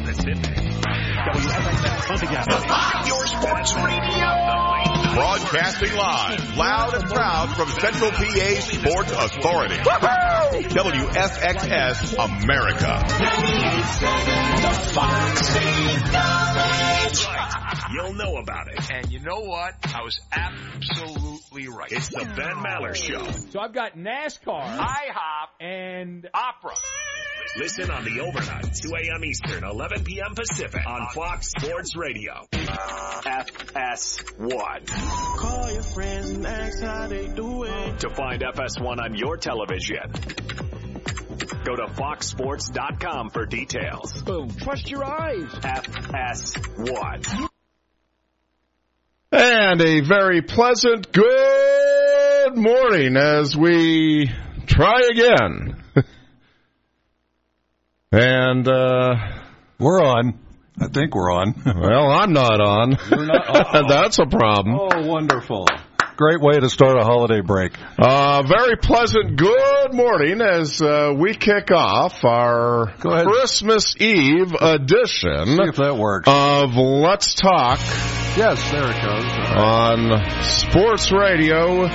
Pacific. WFXX once again. Your sports radio. Broadcasting live, loud and proud from Central PA Sports Authority. Woo-hoo! WSXS America. The Fox Knowledge. You'll know about it. And you know what? I was absolutely right. It's the Ben Maller Show. So I've got NASCAR, IHOP and Opera. Listen on the overnight, 2 a.m. Eastern, 11 p.m. Pacific on Fox Sports Radio. FS1. Call your friends and ask how they doing. To find FS1 on your television, go to foxsports.com for details. boom, trust your eyes. FS1. And a very pleasant good morning as we try again. And, we're on. I think we're on. Well, I'm not on. You're not? Oh. That's a problem. Oh, wonderful. Great way to start a holiday break. Very pleasant good morning as we kick off our Christmas Eve edition See if that works. of Let's Talk. Yes, there it goes. Right. On Sports Radio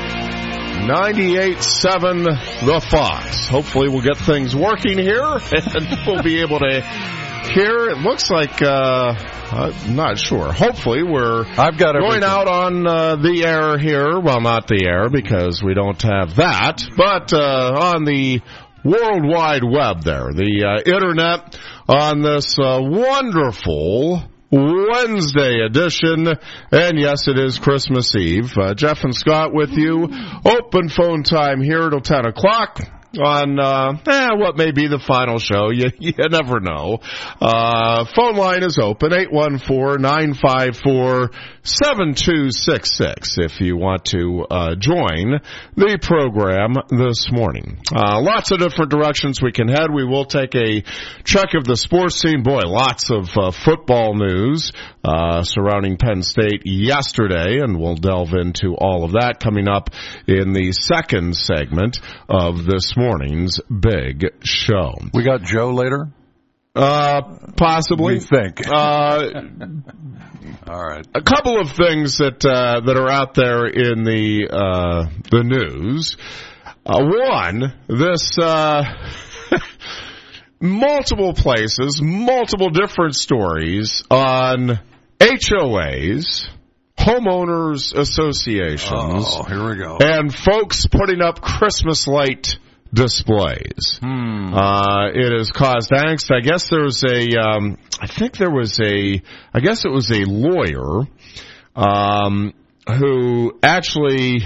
98.7 The Fox. Hopefully we'll get things working here and we'll be able to hear. It looks like, I'm not sure. Hopefully I've got going out on the air here. Well, not the air because we don't have that, but on the World Wide Web there, the Internet, on this wonderful Wednesday edition, and yes, it is Christmas Eve. Jeff and Scott with you. Open phone time here till 10 o'clock on what may be the final show. You never know. Phone line is open, 814-954-7266 if you want to join the program this morning. Lots of different directions we can head. We will take a check of the sports scene. Boy, lots of football news surrounding Penn State yesterday, and we'll delve into all of that coming up in the second segment of this morning's big show. We got Joe later? Possibly. We think. All right. A couple of things that are out there in the news. One, this multiple places, multiple different stories on HOAs, homeowners associations. Oh, here we go. And folks putting up Christmas light displays. It has caused angst. I guess there was I guess it was a lawyer, who actually,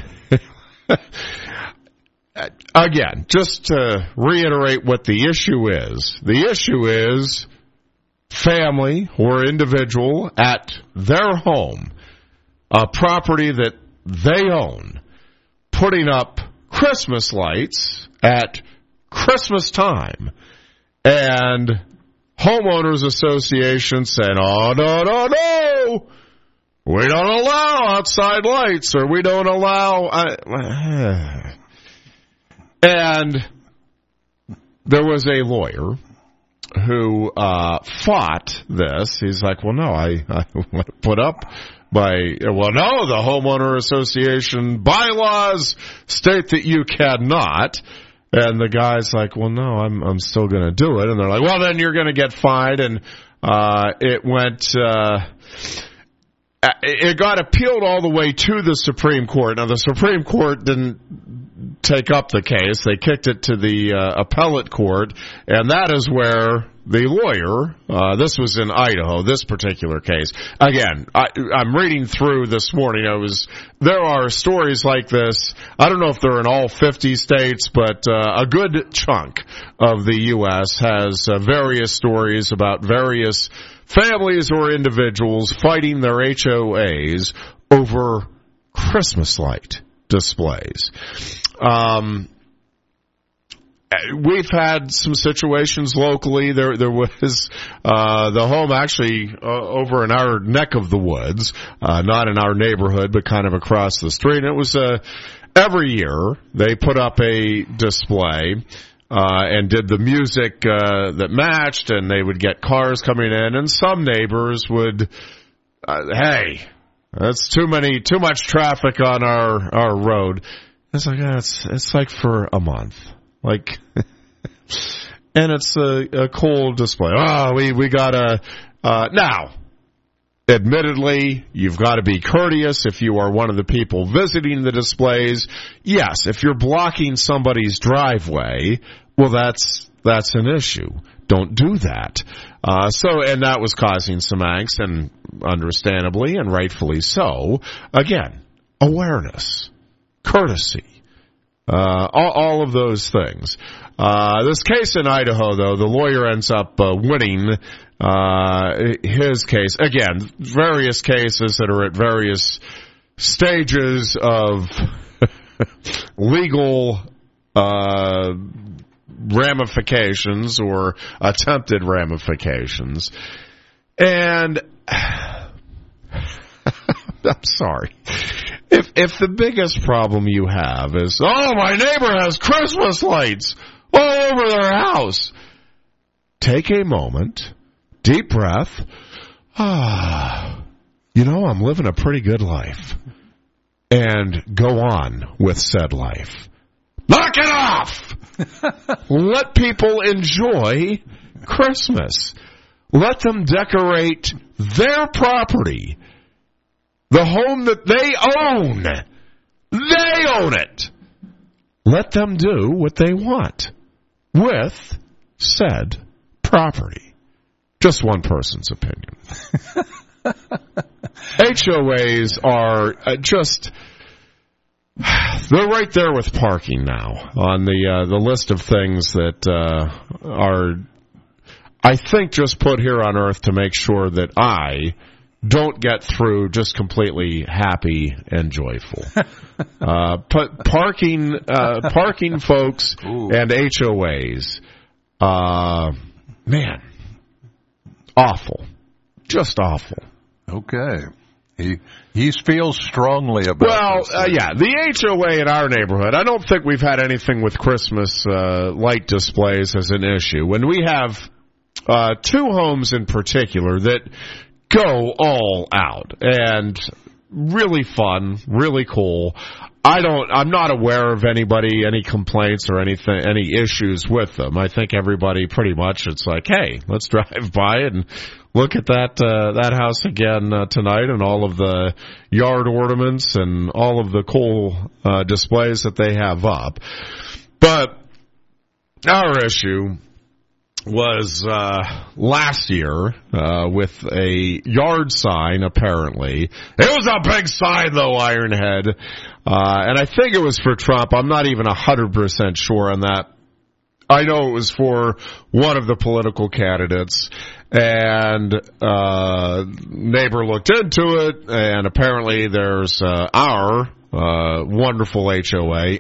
again, just to reiterate what the issue is family or individual at their home, a property that they own, putting up Christmas lights at Christmas time, and homeowners association saying, oh, no, we don't allow outside lights, or we don't allow, and there was a lawyer who fought this. He's like, well, no, I want to put up no, the homeowner association bylaws state that you cannot. And the guy's like, well, no, I'm still going to do it. And they're like, well, then you're going to get fined. And it got appealed all the way to the Supreme Court. Now, the Supreme Court didn't take up the case. They kicked it to the appellate court, and that is where the lawyer, this was in Idaho, this particular case. Again, I'm reading through this morning. There are stories like this. I don't know if they're in all 50 states, but a good chunk of the U.S. has various stories about various families or individuals fighting their HOAs over Christmas light displays. We've had some situations locally. There was the home actually over in our neck of the woods, not in our neighborhood, but kind of across the street. And it was every year they put up a display and did the music that matched, and they would get cars coming in, and some neighbors would, hey, that's too much traffic on our road. It's like, it's like for a month. Like, and it's a cool display. Oh, we gotta, now, admittedly, you've got to be courteous if you are one of the people visiting the displays. Yes, if you're blocking somebody's driveway, well, that's an issue. Don't do that. And that was causing some angst, and understandably and rightfully so. Again, awareness, courtesy, all of those things. This case in Idaho, though, the lawyer ends up winning his case. Again, various cases that are at various stages of legal ramifications or attempted ramifications. And I'm sorry. If the biggest problem you have is, oh, my neighbor has Christmas lights all over their house, take a moment, deep breath. I'm living a pretty good life. And go on with said life. Knock it off! Let people enjoy Christmas. Let them decorate their property. The home that they own. They own it. Let them do what they want with said property. Just one person's opinion. HOAs are they're right there with parking now on the list of things that are, I think, just put here on earth to make sure that I don't get through just completely happy and joyful. Parking folks and HOAs, man, awful. Just awful. Okay. He feels strongly about this. The HOA in our neighborhood, I don't think we've had anything with Christmas light displays as an issue. When we have two homes in particular that go all out and really fun, really cool. I'm not aware of any complaints or anything, any issues with them. I think everybody pretty much, it's like, hey, let's drive by and look at that house again tonight, and all of the yard ornaments and all of the cool displays that they have up. But our issue was last year with a yard sign, apparently. It was a big sign, though, Ironhead. And I think it was for Trump. I'm not even 100% sure on that. I know it was for one of the political candidates. And neighbor looked into it, and apparently there's our wonderful HOA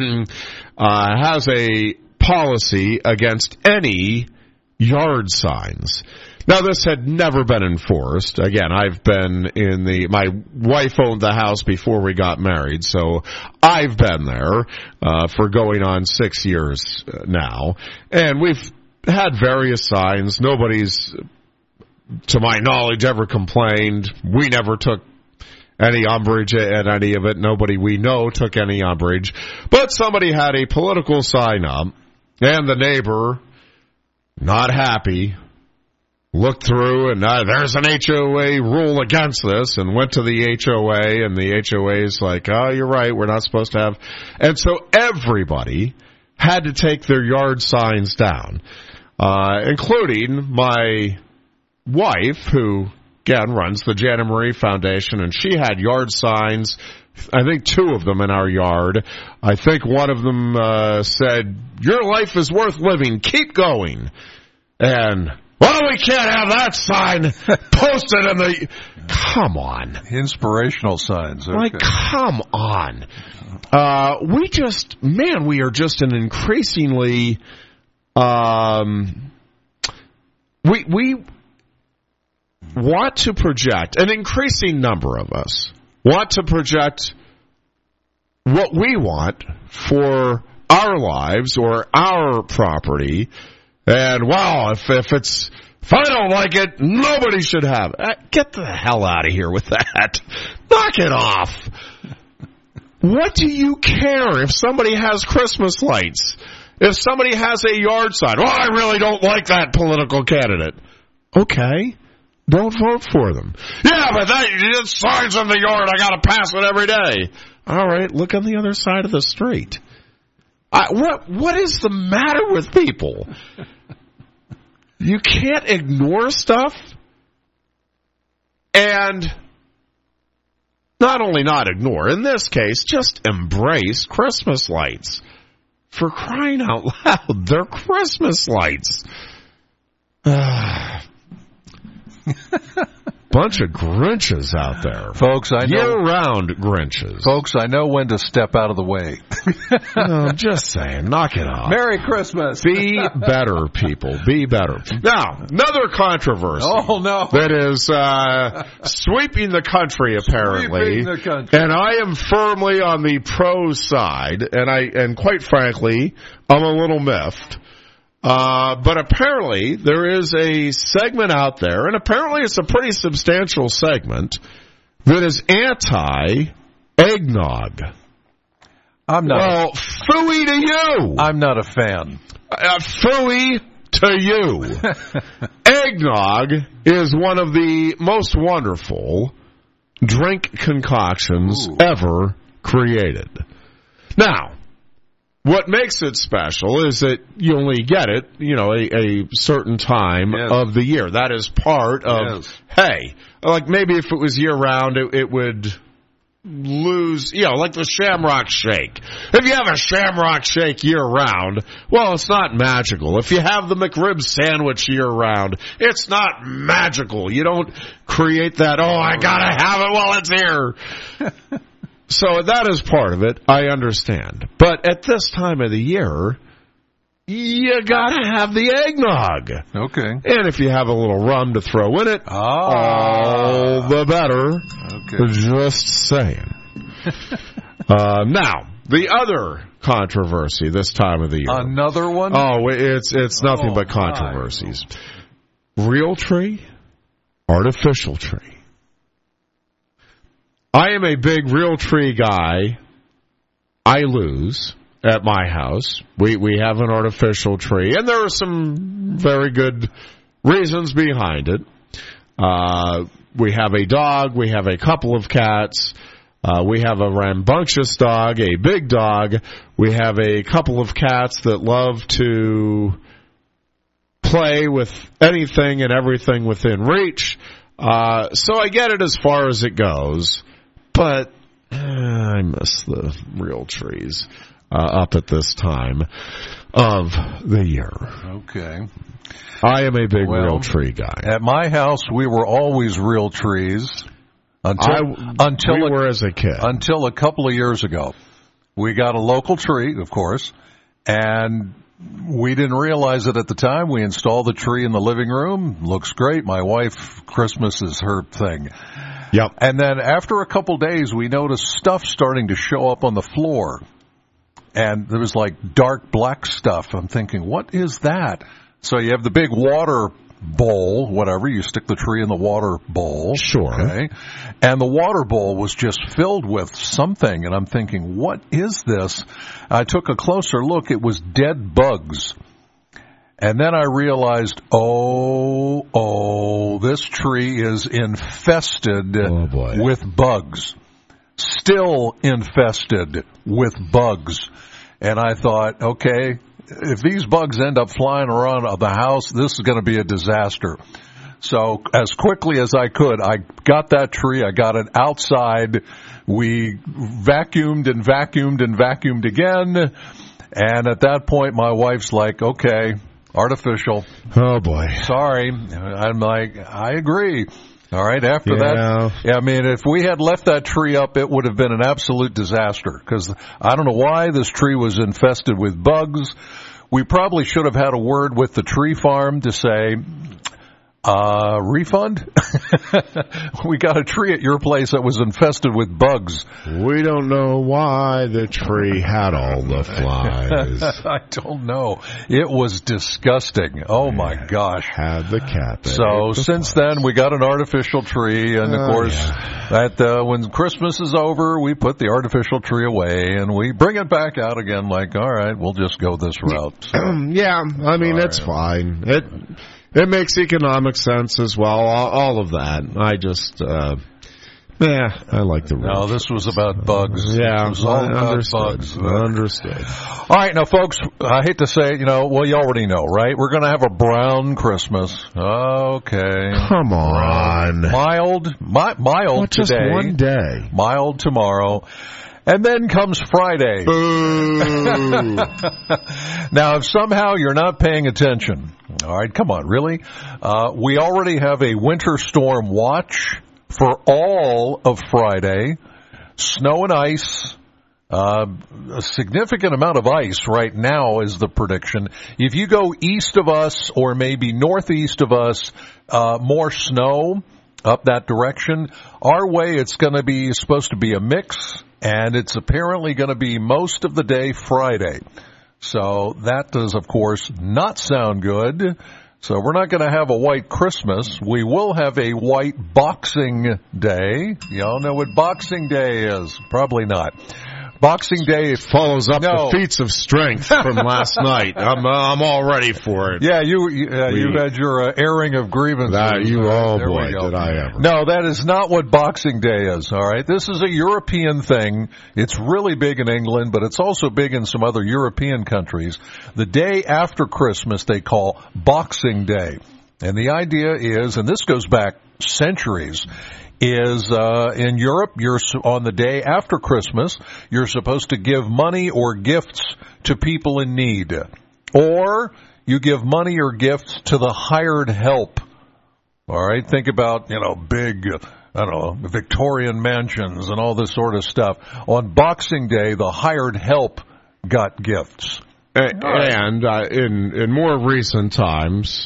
has a policy against any yard signs. Now, this had never been enforced. Again, I've been my wife owned the house before we got married, so I've been there for going on 6 years now. And we've had various signs. Nobody's, to my knowledge, ever complained. We never took any umbrage at any of it. Nobody we know took any umbrage. But somebody had a political sign up, and the neighbor, not happy, looked through, and there's an HOA rule against this, and went to the HOA, and the HOA's like, oh, you're right, we're not supposed to have. And so everybody had to take their yard signs down, including my wife, who, again, runs the Jana Marie Foundation, and she had yard signs, I think 2 of them in our yard. I think one of them said, your life is worth living, keep going. And, well, we can't have that sign posted in the... Come on. Inspirational signs. Okay. Like, come on. We are just an increasingly... We want to project, an increasing number of us want to project what we want for our lives or our property. And wow, if I don't like it, nobody should have it. Get the hell out of here with that. Knock it off. What do you care if somebody has Christmas lights? If somebody has a yard sign? Oh, I really don't like that political candidate. Okay. Don't vote for them. Yeah, but that signs in the yard, I gotta pass it every day. All right, look on the other side of the street. What is the matter with people? You can't ignore stuff and not only not ignore, in this case, just embrace Christmas lights. For crying out loud, they're Christmas lights. Bunch of Grinches out there. Folks, I know. Year-round Grinches. Folks, I know when to step out of the way. No, I'm just saying, knock it off. Merry Christmas. Be better, people. Be better. Now, another controversy. Oh, no. That is sweeping the country, apparently. Sweeping the country. And I am firmly on the pro side, and quite frankly, I'm a little miffed. But apparently there is a segment out there, and apparently it's a pretty substantial segment, that is anti-eggnog. I'm not. Well, phooey to you. I'm not a fan. Phooey to you. Eggnog is one of the most wonderful drink concoctions ever created. Now, what makes it special is that you only get it, a certain time of the year. That is part of, hey, like maybe if it was year-round, it would lose, like the Shamrock Shake. If you have a Shamrock Shake year-round, well, it's not magical. If you have the McRib sandwich year-round, it's not magical. You don't create that, I gotta have it while it's here. So that is part of it. I understand. But at this time of the year, you gotta have the eggnog. Okay. And if you have a little rum to throw in it, all the better. Okay. Just saying. Now, the other controversy this time of the year. Another one? Oh, it's nothing but controversies. Real tree, artificial tree. I am a big real tree guy. I lose at my house. We have an artificial tree, and there are some very good reasons behind it. We have a dog. We have a couple of cats. We have a rambunctious dog, a big dog. We have a couple of cats that love to play with anything and everything within reach. So I get it as far as it goes. But I miss the real trees up at this time of the year. Okay. I am a big real tree guy. At my house, we were always real trees until we were as a kid. Until a couple of years ago. We got a local tree, of course, and we didn't realize it at the time. We installed the tree in the living room. Looks great. My wife, Christmas is her thing. Yep. And then after a couple days, we noticed stuff starting to show up on the floor. And there was like dark black stuff. I'm thinking, what is that? So you have the big water bowl, whatever. You stick the tree in the water bowl. Sure. Okay. And the water bowl was just filled with something. And I'm thinking, what is this? I took a closer look. It was dead bugs. And then I realized, this tree is infested with bugs. Still infested with bugs. And I thought, okay, if these bugs end up flying around the house, this is going to be a disaster. So as quickly as I could, I got that tree. I got it outside. We vacuumed and vacuumed and vacuumed again. And at that point, my wife's like, okay, artificial. Oh, boy. Sorry. I'm like, I agree. All right, after that, I mean, if we had left that tree up, it would have been an absolute disaster because I don't know why this tree was infested with bugs. We probably should have had a word with the tree farm to say, Refund? We got a tree at your place that was infested with bugs. We don't know why the tree had all the flies. I don't know. It was disgusting. Oh, my gosh. Had the cat. So since then, we got an artificial tree, and of course, when Christmas is over, we put the artificial tree away, and we bring it back out again like, all right, we'll just go this route. So, yeah, I mean, it's fine. It makes economic sense as well, all of that. I just, I like the No, this was about bugs. Yeah, it was all about understood. bugs. Understood. All right, now, folks, I hate to say it, you already know, right? We're going to have a brown Christmas. Okay. Come on. Mild just today. One day. Mild tomorrow. And then comes Friday. Boo. Now, if somehow you're not paying attention, all right, come on, really? We already have a winter storm watch for all of Friday. Snow and ice. A significant amount of ice right now is the prediction. If you go east of us or maybe northeast of us, more snow up that direction. Our way, it's going to be supposed to be a mix, and it's apparently going to be most of the day Friday. So that does, of course, not sound good. So we're not going to have a white Christmas. We will have a white Boxing Day. Y'all know what Boxing Day is? Probably not. Boxing Day follows up the feats of strength from last night. I'm all ready for it. Yeah, you've had your airing of grievances. Did I ever? No, that is not what Boxing Day is. All right, this is a European thing. It's really big in England, but it's also big in some other European countries. The day after Christmas, they call Boxing Day, and the idea is, and this goes back centuries, is in Europe, you're on the day after Christmas, you're supposed to give money or gifts to people in need. Or you give money or gifts to the hired help. All right, think about, big, Victorian mansions and all this sort of stuff. On Boxing Day, the hired help got gifts. And in more recent times,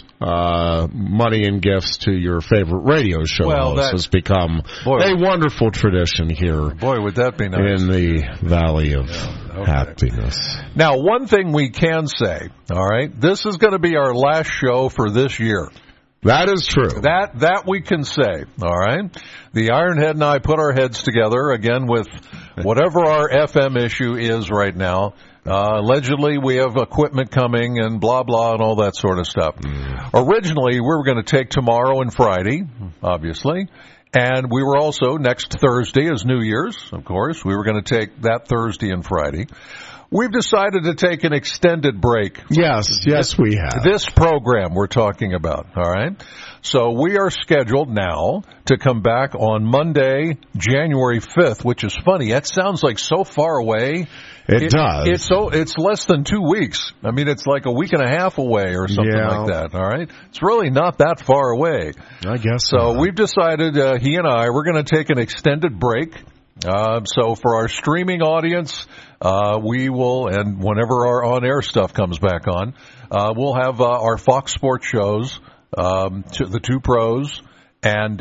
money and gifts to your favorite radio show host has become a wonderful tradition here. Boy, would that be nice. In the Valley of Happiness. Now, one thing we can say, all right, this is going to be our last show for this year. That is true. That we can say, all right? The Ironhead and I put our heads together, again, with whatever our FM issue is right now. Allegedly, we have equipment coming and blah, blah, and all that sort of stuff. Originally, we were going to take tomorrow and Friday, obviously, and we were also, next Thursday is New Year's, of course. We were going to take that Thursday and Friday. We've decided to take an extended break. Yes, we have. This program we're talking about, all right? So we are scheduled now to come back on Monday, January 5th, which is funny. That sounds like so far away. It does. It's less than 2 weeks. I mean, it's like a week and a half away or something like that, all right? It's really not that far away. I guess so. We've decided, he and I, we're going to take an extended break. So for our streaming audience, we will, and whenever our on-air stuff comes back on, we'll have our Fox Sports shows, the two pros, and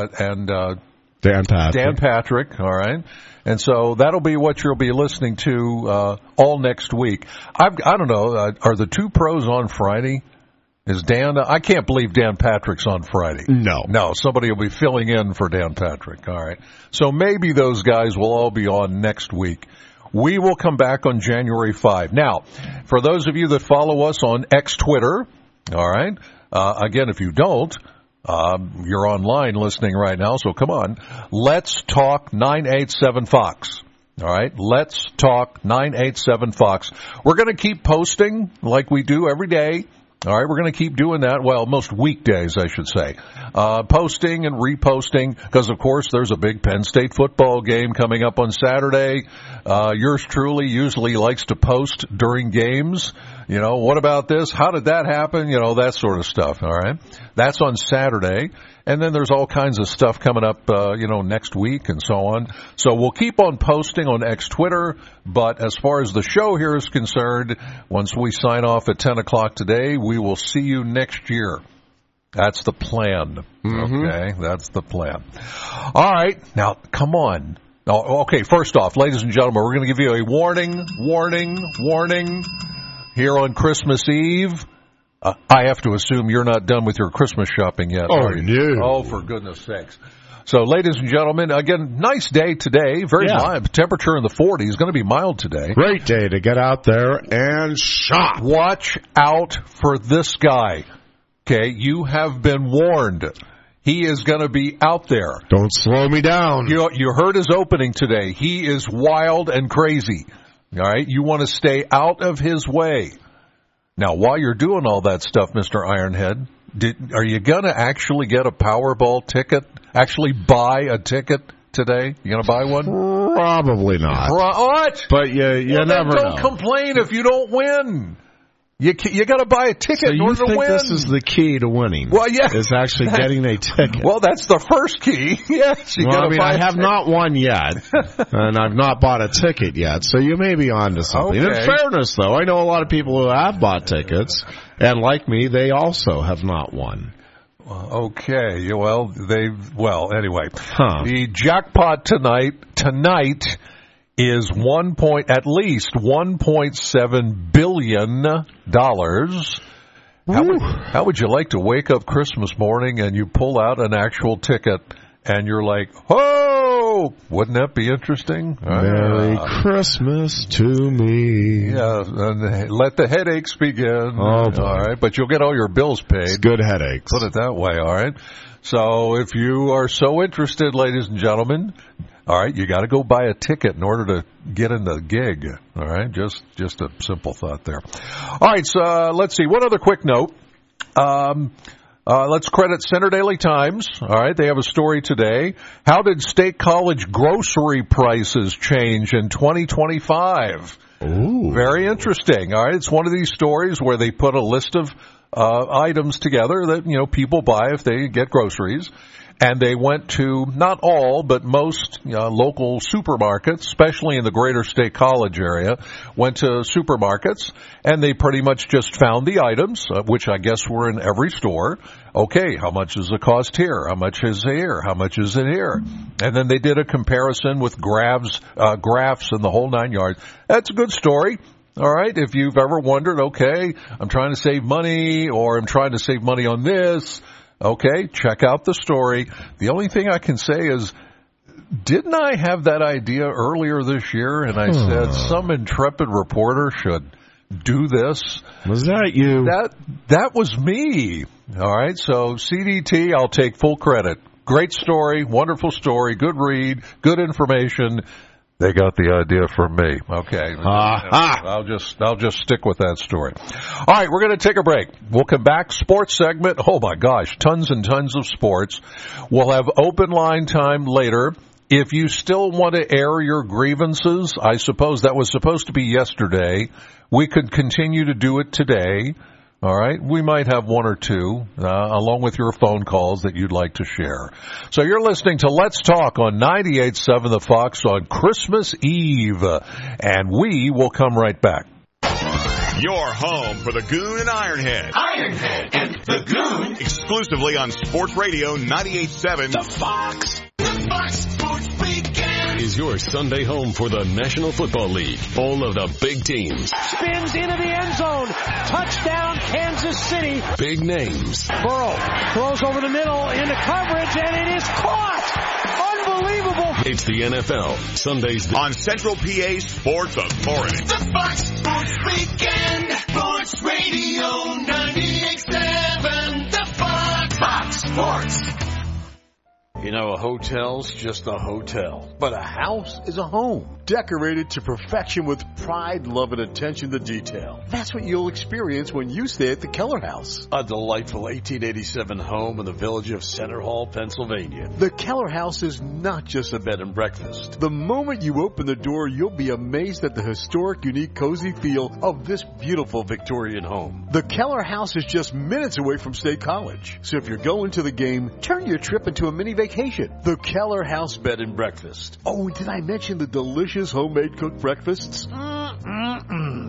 Dan Patrick, all right? And so that'll be what you'll be listening to all next week. I don't know, are the two pros on Friday? Is Dan? I can't believe Dan Patrick's on Friday. No, somebody will be filling in for Dan Patrick. All right. So maybe those guys will all be on next week. We will come back on January 5. Now, for those of you that follow us on X Twitter, all right, again, if you don't, you're online listening right now, so come on. Let's Talk 987 Fox. All right, Let's Talk 987 Fox. We're going to keep posting like we do every day. All right, we're going to keep doing that. Well, most weekdays, I should say. Posting and reposting, because, of course, there's a big Penn State football game coming up on Saturday. Yours truly usually likes to post during games. What about this? How did that happen? That sort of stuff, all right? That's on Saturday. And then there's all kinds of stuff coming up, next week and so on. So we'll keep on posting on X Twitter, but as far as the show here is concerned, once we sign off at 10 o'clock today, we will see you next year. That's the plan. Mm-hmm. Okay, that's the plan. All right, now come on. Oh, okay, first off, ladies and gentlemen, we're going to give you a warning here on Christmas Eve. I have to assume you're not done with your Christmas shopping yet. Oh, are you? no. Oh, for goodness sakes. So, ladies and gentlemen, again, nice day today. Very mild. Temperature in the 40s. Going to be mild today. Great day to get out there and shop. Watch out for this guy. Okay, you have been warned. He is going to be out there. Don't slow me down. You heard his opening today. He is wild and crazy. All right, you want to stay out of his way. Now, while you're doing all that stuff, Mr. Ironhead, are you going to actually get a Powerball ticket? Actually buy a ticket today? You going to buy one? Probably not. What? But you never know. Don't complain if you don't win. You got to buy a ticket in order to win. So you think this is the key to winning? Well, yeah. Is actually getting a ticket. Well, that's the first key. Yes. I have not won yet, and I've not bought a ticket yet, so you may be on to something. Okay. In fairness, though, I know a lot of people who have bought tickets, and like me, they also have not won. Okay. Anyway. Huh. The jackpot tonight is at least $1.7 billion. How would you like to wake up Christmas morning and you pull out an actual ticket and you're like, oh, wouldn't that be interesting? Merry Christmas to me. Yeah, and let the headaches begin. Oh, boy. All right, but you'll get all your bills paid. It's good headaches. Put it that way, all right? So if you are so interested, ladies and gentlemen, all right, you got to go buy a ticket in order to get in the gig. All right, just a simple thought there. All right, so let's see. One other quick note. Let's credit Center Daily Times. All right, they have a story today. How did State College grocery prices change in 2025? Ooh. Very interesting. All right, it's one of these stories where they put a list of items together that people buy if they get groceries. And they went to, not all, but most local supermarkets, especially in the greater State College area, went to supermarkets, and they pretty much just found the items, which I guess were in every store. Okay, how much does it cost here? How much is it here? How much is it here? And then they did a comparison with graphs and the whole 9 yards. That's a good story. All right, if you've ever wondered, okay, I'm trying to save money, or I'm trying to save money on this, okay, check out the story. The only thing I can say is, didn't I have that idea earlier this year? And I said some intrepid reporter should do this. Was that you? That was me. All right, so CDT, I'll take full credit. Great story, wonderful story, good read, good information. They got the idea from me. Okay. I'll just stick with that story. All right, we're going to take a break. We'll come back. Sports segment. Oh my gosh, tons and tons of sports. We'll have open line time later. If you still want to air your grievances, I suppose that was supposed to be yesterday. We could continue to do it today. All right, we might have one or two, along with your phone calls that you'd like to share. So you're listening to Let's Talk on 98.7 The Fox on Christmas Eve, and we will come right back. Your home for the Goon and Ironhead. Ironhead and the Goon. Exclusively on Sports Radio 98.7 The Fox. The Fox Sports Weekend. Is your Sunday home for the National Football League, full of the big teams. Spins into the end zone. Touchdown, Kansas City. Big names. Burrow throws over the middle into coverage, and it is caught. Unbelievable. It's the NFL. Sundays on Central PA Sports Authority. The Fox Sports Weekend. Sports Radio 98.7. The Fox. Fox Sports. You know, a hotel's just a hotel, but a house is a home, decorated to perfection with pride, love, and attention to detail. That's what you'll experience when you stay at the Keller House, a delightful 1887 home in the village of Center Hall, Pennsylvania. The Keller House is not just a bed and breakfast. The moment you open the door, you'll be amazed at the historic, unique, cozy feel of this beautiful Victorian home. The Keller House is just minutes away from State College, so if you're going to the game, turn your trip into a mini vacation. The Keller House Bed and Breakfast. Oh, did I mention the delicious homemade cooked breakfasts?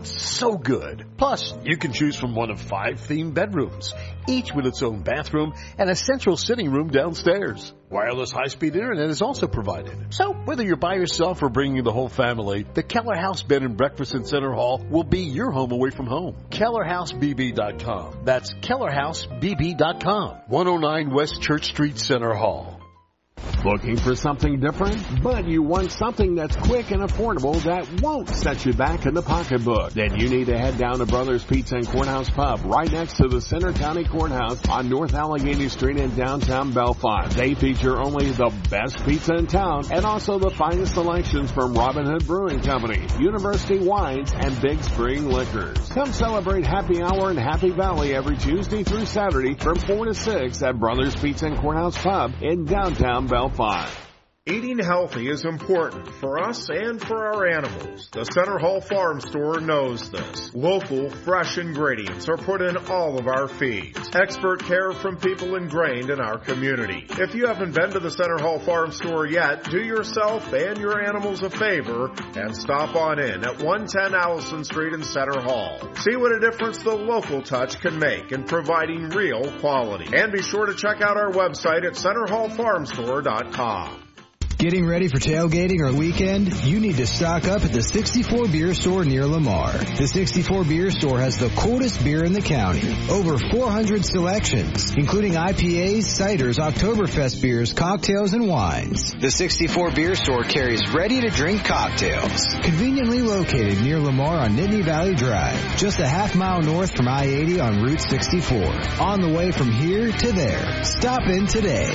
so good. Plus, you can choose from one of 5 themed bedrooms, each with its own bathroom and a central sitting room downstairs. Wireless high-speed internet is also provided. So, whether you're by yourself or bringing the whole family, the Keller House Bed and Breakfast in Center Hall will be your home away from home. KellerHouseBB.com. That's KellerHouseBB.com. 109 West Church Street, Center Hall. Looking for something different, but you want something that's quick and affordable that won't set you back in the pocketbook? Then you need to head down to Brothers Pizza and Courthouse Pub right next to the Center County Courthouse on North Allegheny Street in downtown Bellefonte. They feature only the best pizza in town and also the finest selections from Robin Hood Brewing Company, University Wines, and Big Spring Liquors. Come celebrate Happy Hour in Happy Valley every Tuesday through Saturday from 4 to 6 at Brothers Pizza and Courthouse Pub in downtown Bellefonte. Eating healthy is important for us and for our animals. The Center Hall Farm Store knows this. Local, fresh ingredients are put in all of our feeds. Expert care from people ingrained in our community. If you haven't been to the Center Hall Farm Store yet, do yourself and your animals a favor and stop on in at 110 Allison Street in Center Hall. See what a difference the local touch can make in providing real quality. And be sure to check out our website at centerhallfarmstore.com. Getting ready for tailgating or weekend? You need to stock up at the 64 Beer Store near Lamar. The 64 Beer Store has the coldest beer in the county. Over 400 selections, including IPAs, ciders, Oktoberfest beers, cocktails, and wines. The 64 Beer Store carries ready-to-drink cocktails. Conveniently located near Lamar on Nittany Valley Drive, just a half-mile north from I-80 on Route 64. On the way from here to there. Stop in today.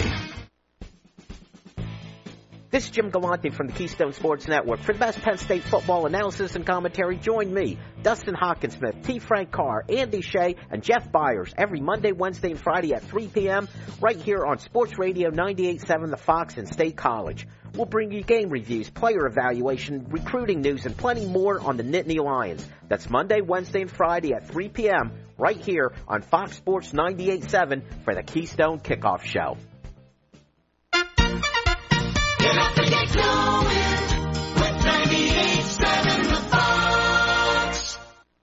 This is Jim Galante from the Keystone Sports Network. For the best Penn State football analysis and commentary, join me, Dustin Hawkinsmith, T. Frank Carr, Andy Shea, and Jeff Byers every Monday, Wednesday, and Friday at 3 p.m. right here on Sports Radio 98.7 The Fox and State College. We'll bring you game reviews, player evaluation, recruiting news, and plenty more on the Nittany Lions. That's Monday, Wednesday, and Friday at 3 p.m. right here on Fox Sports 98.7 for the Keystone Kickoff Show. Get up and get going with 98.7 The Fox.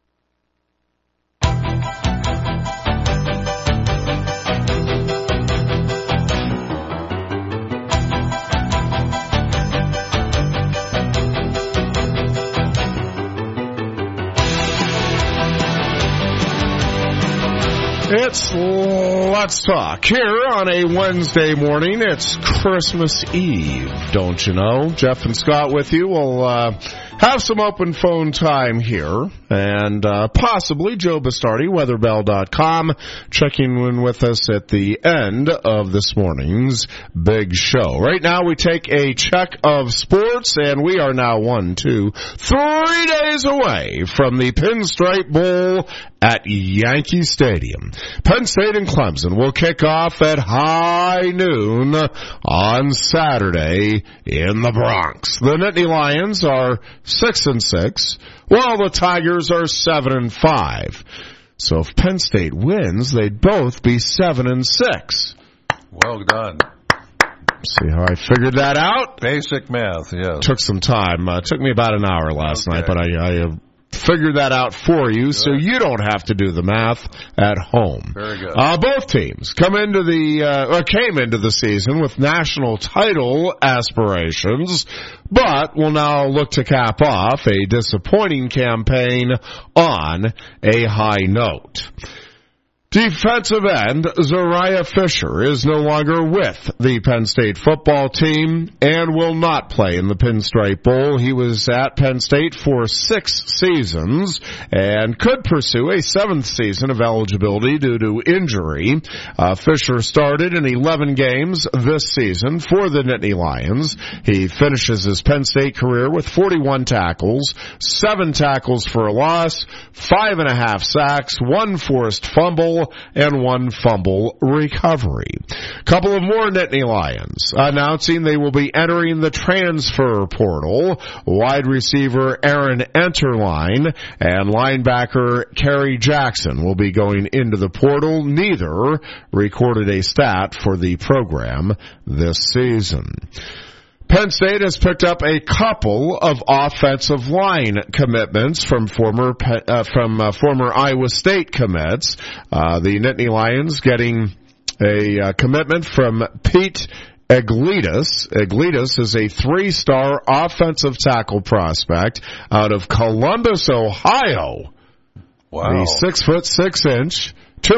It's Let's Talk here on a Wednesday morning. It's Christmas Eve, don't you know? Jeff and Scott with you. We'll have some open phone time here, and possibly Joe Bastardi, weatherbell.com, checking in with us at the end of this morning's big show. Right now we take a check of sports, and we are now 3 days away from the Pinstripe Bowl at Yankee Stadium. Penn State and Clemson will kick off at high noon on Saturday in the Bronx. The Nittany Lions are 6-6, while the Tigers are 7-5. So if Penn State wins, they'd both be 7-6. Well done. See how I figured that out? Basic math, yes. Took some time. Took me about an hour last night, but I figured that out for you, so you don't have to do the math at home. Very good. Both teams came into the season with national title aspirations, but will now look to cap off a disappointing campaign on a high note. Defensive end Zariah Fisher is no longer with the Penn State football team and will not play in the Pinstripe Bowl. He was at Penn State for 6 seasons and could pursue a 7th season of eligibility due to injury. Fisher started in 11 games this season for the Nittany Lions. He finishes his Penn State career with 41 tackles, 7 tackles for a loss, 5.5 sacks, 1 forced fumble, and 1 fumble recovery. Couple of more Nittany Lions announcing they will be entering the transfer portal. Wide receiver Aaron Enterline and linebacker Kerry Jackson will be going into the portal. Neither recorded a stat for the program this season. Penn State has picked up a couple of offensive line commitments from former Iowa State commits. The Nittany Lions getting a commitment from Pete Eglitis. Eglitis is a 3-star offensive tackle prospect out of Columbus, Ohio. Wow. The 6'6"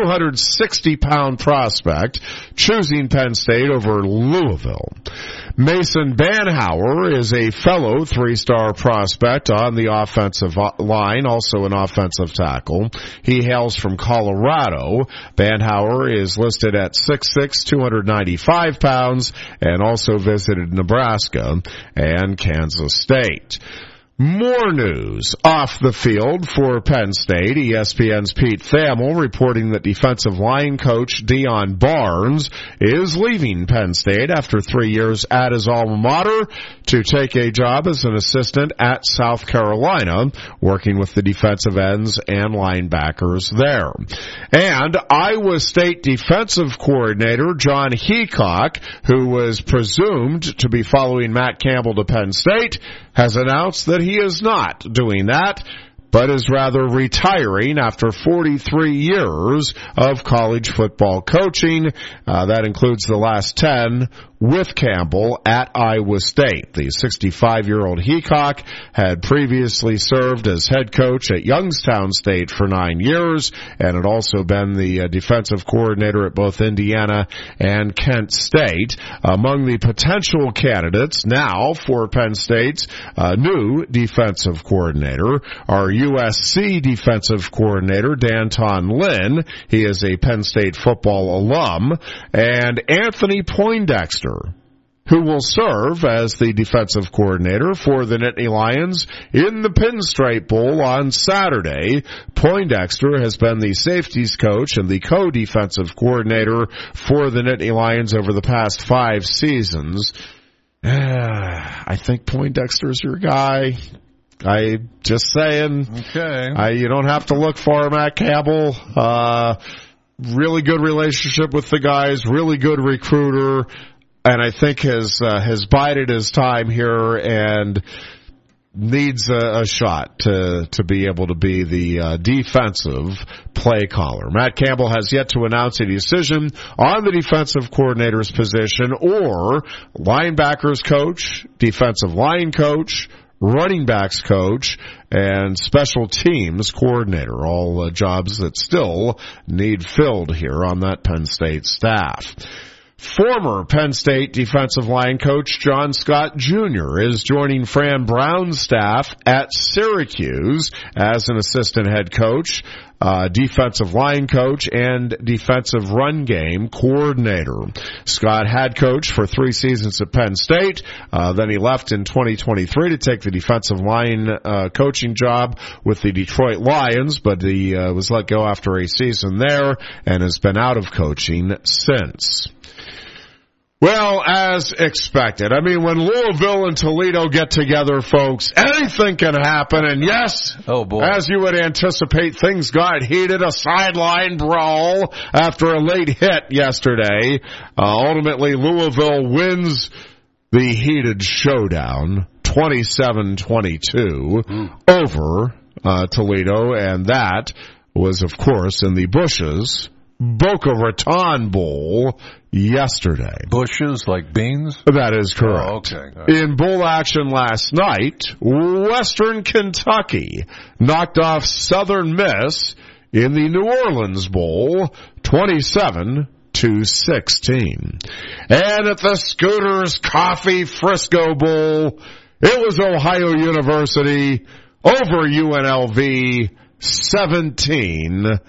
260-pound prospect choosing Penn State over Louisville. Mason Banhauer is a fellow 3-star prospect on the offensive line, also an offensive tackle. He hails from Colorado. Banhauer is listed at 6'6", 295 pounds, and also visited Nebraska and Kansas State. More news off the field for Penn State. ESPN's Pete Thamel reporting that defensive line coach Dion Barnes is leaving Penn State after 3 years at his alma mater to take a job as an assistant at South Carolina, working with the defensive ends and linebackers there. And Iowa State defensive coordinator John Heacock, who was presumed to be following Matt Campbell to Penn State, has announced that he is not doing that, but is rather retiring after 43 years of college football coaching. That includes the last 10 with Campbell at Iowa State. The 65-year-old Heacock had previously served as head coach at Youngstown State for 9 years and had also been the defensive coordinator at both Indiana and Kent State. Among the potential candidates now for Penn State's new defensive coordinator are USC defensive coordinator Danton Lynn. He is a Penn State football alum, and Anthony Poindexter, who will serve as the defensive coordinator for the Nittany Lions in the Pinstripe Bowl on Saturday. Poindexter has been the safeties coach and the co-defensive coordinator for the Nittany Lions over the past 5 seasons. I think Poindexter's your guy. Just saying. Okay. You don't have to look far, Matt Campbell. Really good relationship with the guys, really good recruiter, and I think has bided his time here and needs a shot to be able to be the defensive play caller. Matt Campbell has yet to announce a decision on the defensive coordinator's position or linebackers coach, defensive line coach, running backs coach, and special teams coordinator, all jobs that still need filled here on that Penn State staff. Former Penn State defensive line coach John Scott Jr. is joining Fran Brown's staff at Syracuse as an assistant head coach, defensive line coach, and defensive run game coordinator. Scott had coached for 3 seasons at Penn State. Then he left in 2023 to take the defensive line coaching job with the Detroit Lions, but he was let go after a season there and has been out of coaching since. Well, as expected. I mean, when Louisville and Toledo get together, folks, anything can happen. And yes, as you would anticipate, things got heated. A sideline brawl after a late hit yesterday. Ultimately, Louisville wins the heated showdown, 27-22 over Toledo. And that was, of course, in the Bushes Boca Raton Bowl yesterday. Bushes like beans? That is correct. Oh, okay. Right. In bowl action last night, Western Kentucky knocked off Southern Miss in the New Orleans Bowl, 27-16. And at the Scooters Coffee Frisco Bowl, it was Ohio University over UNLV, 17-10.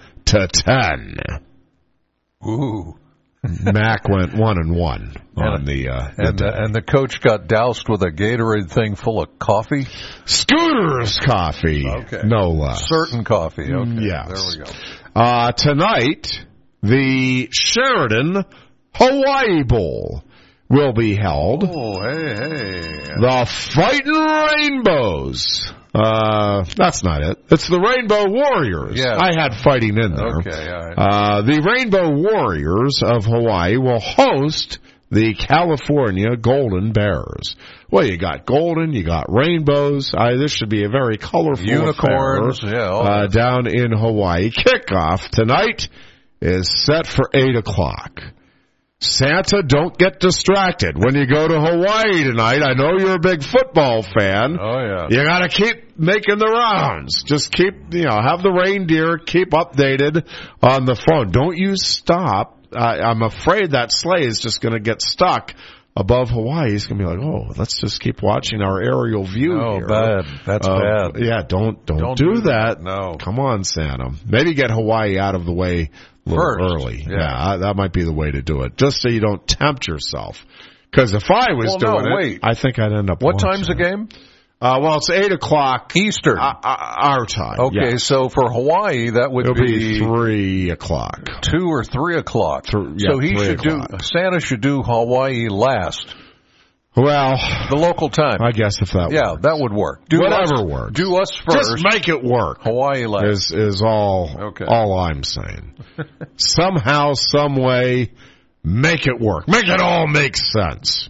Ooh. Mac went 1-1 on the and the coach got doused with a Gatorade thing full of coffee. Scooters coffee, okay. No less. Certain coffee. Okay, yes. There we go. Tonight, the Sheridan Hawaii Bowl will be held. Oh, hey. The Fighting Rainbows. That's not it. It's the Rainbow Warriors. Yeah. I had fighting in there. Okay, all right. The Rainbow Warriors of Hawaii will host the California Golden Bears. Well, you got golden, you got rainbows. This should be a very colorful unicorns, affair, down in Hawaii. Kickoff tonight is set for 8 o'clock. Santa, don't get distracted when you go to Hawaii tonight. I know you're a big football fan. Oh, yeah. You got to keep making the rounds. Just keep, have the reindeer keep updated on the phone. Don't you stop. I'm afraid that sleigh is just going to get stuck above Hawaii. He's going to be like, oh, let's just keep watching our aerial view here. Oh, bad. That's bad. Yeah, don't do that. No. Come on, Santa. Maybe get Hawaii out of the way a little early. Yeah, that might be the way to do it, just so you don't tempt yourself. Because if I was doing it, I think I'd end up What watching time's the game? Well, it's 8 o'clock Eastern. Our time. Okay, yes. So for Hawaii, that would be 3 o'clock. 2 or 3 o'clock. So he should Santa should do Hawaii last. Well, the local time. I guess if that works. Yeah, that would work. Whatever works. Do us first. Just make it work. Hawaii last. Is all I'm saying. Somehow, some way, make it work. Make it all make sense.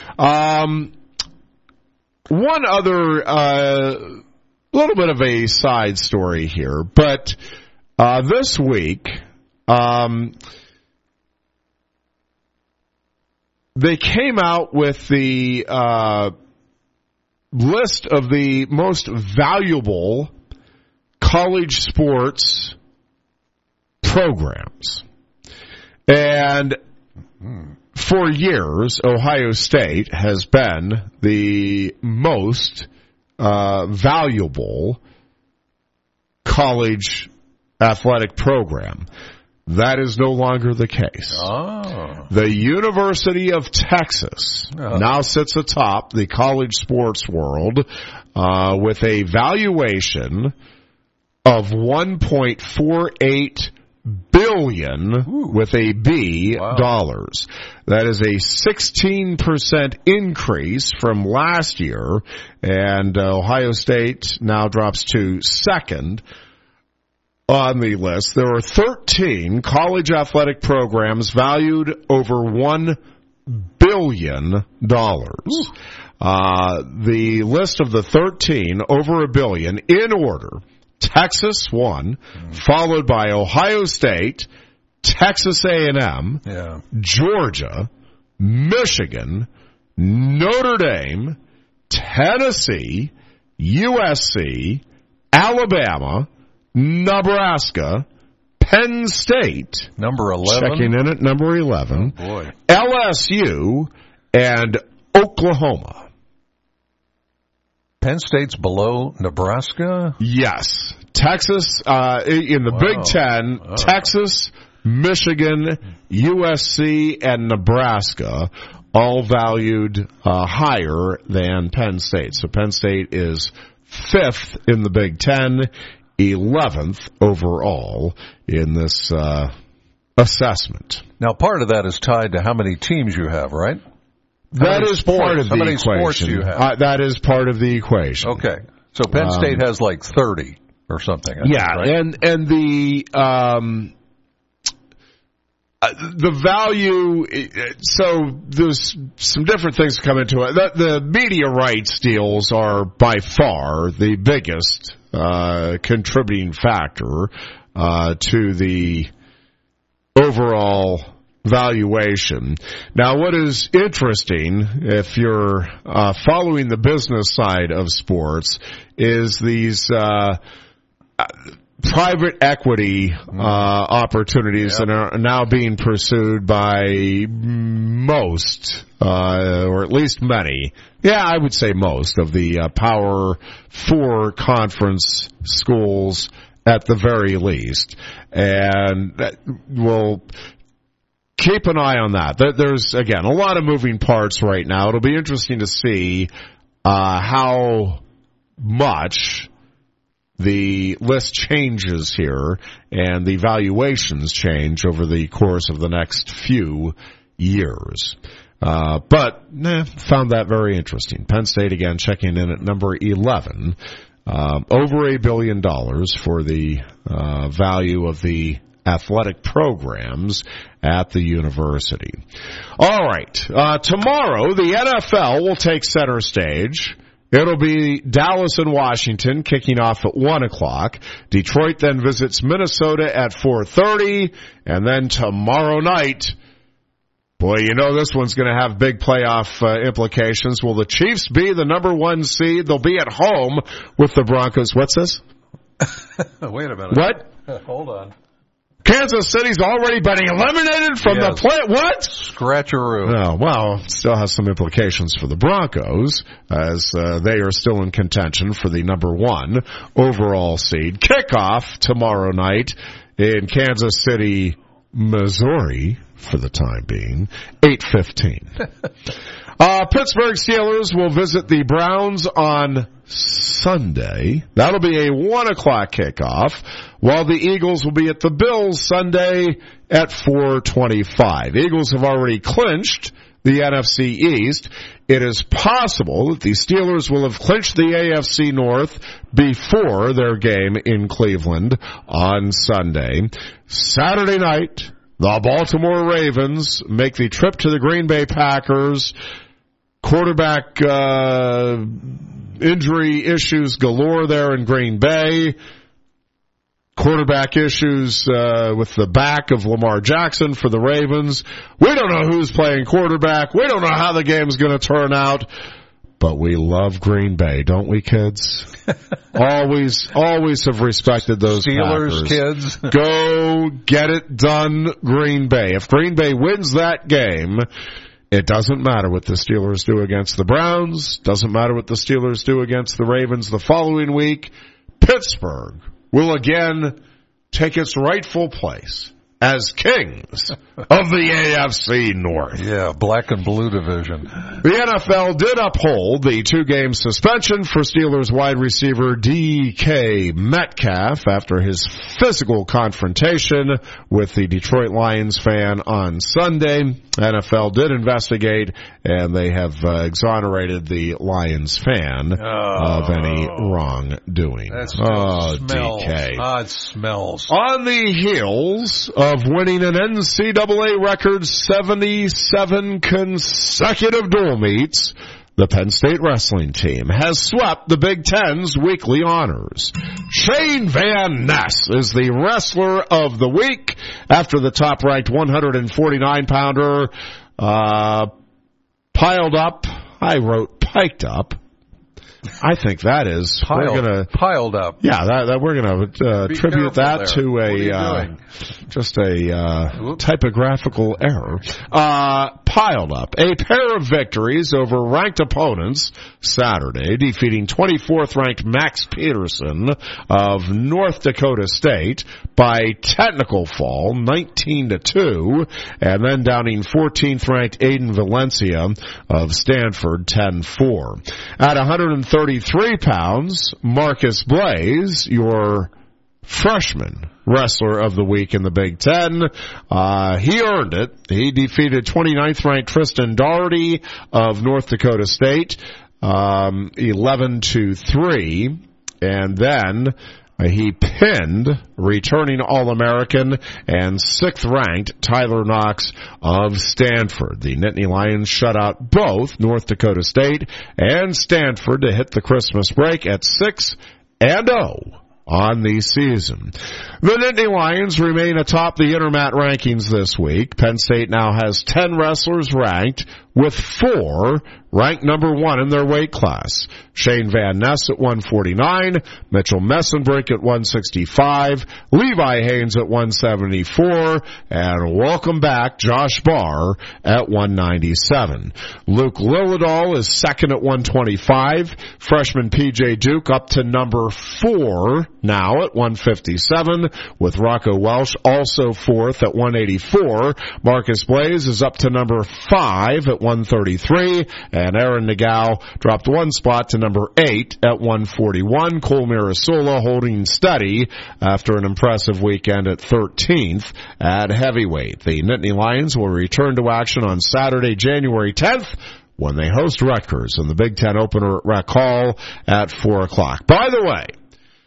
One other little bit of a side story here, but this week they came out with the list of the most valuable college sports programs. And for years, Ohio State has been the most valuable college athletic program. That is no longer the case. Oh. The University of Texas now sits atop the college sports world with a valuation of $1.48 billion with a B dollars. That is a 16% increase from last year, and Ohio State now drops to second on the list. There are 13 college athletic programs valued over $1 billion. The list of the 13 over $1 billion in order: Texas 1, followed by Ohio State, Texas A&M, Georgia, Michigan, Notre Dame, Tennessee, USC, Alabama, Nebraska, Penn State, number 11, checking in at number 11, oh boy, LSU, and Oklahoma. Penn State's below Nebraska? Yes. Texas, in the Big Ten, Texas, Michigan, USC, and Nebraska all valued higher than Penn State. So Penn State is 5th in the Big Ten, 11th overall in this assessment. Now, part of that is tied to how many teams you have, right? That is part of the equation. How many sports do you have? That is part of the equation. Okay. So Penn State has like 30 or something. I think, right? and the value, so there's some different things that come into it. The media rights deals are by far the biggest contributing factor to the overall valuation. Now, what is interesting, if you're following the business side of sports, is these private equity opportunities that are now being pursued by most, or at least many, I would say most of the Power 4 conference schools at the very least. And that will keep an eye on that. There's, again, a lot of moving parts right now. It'll be interesting to see how much the list changes here and the valuations change over the course of the next few years. But found that very interesting. Penn State, again, checking in at number 11. Over $1 billion for the value of the athletic programs at the university. All right. Tomorrow, the NFL will take center stage. It'll be Dallas and Washington kicking off at 1 o'clock. Detroit then visits Minnesota at 4:30. And then tomorrow night, boy, you know this one's going to have big playoff implications. Will the Chiefs be the number 1 seed? They'll be at home with the Broncos. What's this? Wait a minute. What? Hold on. Kansas City's already been eliminated from the play. What? Scratcheroo. Oh, well, still has some implications for the Broncos as they are still in contention for the number 1 overall seed. Kickoff tomorrow night in Kansas City, Missouri, for the time being, 8:15. Pittsburgh Steelers will visit the Browns on Sunday. That'll be a 1 o'clock kickoff, while the Eagles will be at the Bills Sunday at 4:25. Eagles have already clinched the NFC East. It is possible that the Steelers will have clinched the AFC North before their game in Cleveland on Sunday. Saturday night, the Baltimore Ravens make the trip to the Green Bay Packers. Quarterback injury issues galore there in Green Bay. Quarterback issues with the back of Lamar Jackson for the Ravens. We don't know who's playing quarterback. We don't know how the game's going to turn out. But we love Green Bay, don't we, kids? always have respected those Steelers, Packers. kids. Go get it done, Green Bay. If Green Bay wins that game, it doesn't matter what the Steelers do against the Browns. Doesn't matter what the Steelers do against the Ravens the following week. Pittsburgh will again take its rightful place as kings of the AFC North. Yeah, black and blue division. The NFL did uphold the 2-game suspension for Steelers wide receiver DK Metcalf after his physical confrontation with the Detroit Lions fan on Sunday. NFL did investigate, and they have exonerated the Lions fan of any wrongdoing. Smells. DK. It smells. On the heels of winning an NCAA record 77 consecutive dual meets, the Penn State wrestling team has swept the Big Ten's weekly honors. Shane Van Ness is the wrestler of the week after the top-ranked 149-pounder piled up. I wrote piked up. I think that is piled up. Yeah, that we're going to attribute that to a typographical error. Piled up. A pair of victories over ranked opponents Saturday, defeating 24th ranked Max Peterson of North Dakota State by technical fall 19-2, and then downing 14th ranked Aiden Valencia of Stanford 10-4. At 133 pounds, Marcus Blaze, your freshman wrestler of the week in the Big Ten, he earned it. He defeated 29th ranked Tristan Doherty of North Dakota State 11-3, and then he pinned returning All-American and 6th ranked Tyler Knox of Stanford. The Nittany Lions shut out both North Dakota State and Stanford to hit the Christmas break at 6-0 on the season. The Nittany Lions remain atop the Intermat rankings this week. Penn State now has 10 wrestlers ranked, with 4 ranked number 1 in their weight class. Shane Van Ness at 149, Mitchell Messenbrick at 165, Levi Haynes at 174, and welcome back Josh Barr at 197. Luke Lillidahl is second at 125. Freshman P.J. Duke up to number 4 now at 157, with Rocco Welsh also 4th at 184. Marcus Blaze is up to number 5 at 133, and Aaron Nagao dropped 1 spot to number 8 at 141. Cole Mirasola holding steady after an impressive weekend at 13th at heavyweight. The Nittany Lions will return to action on Saturday, January 10th, when they host Rutgers in the Big Ten opener at Rec Hall at 4 o'clock. By the way,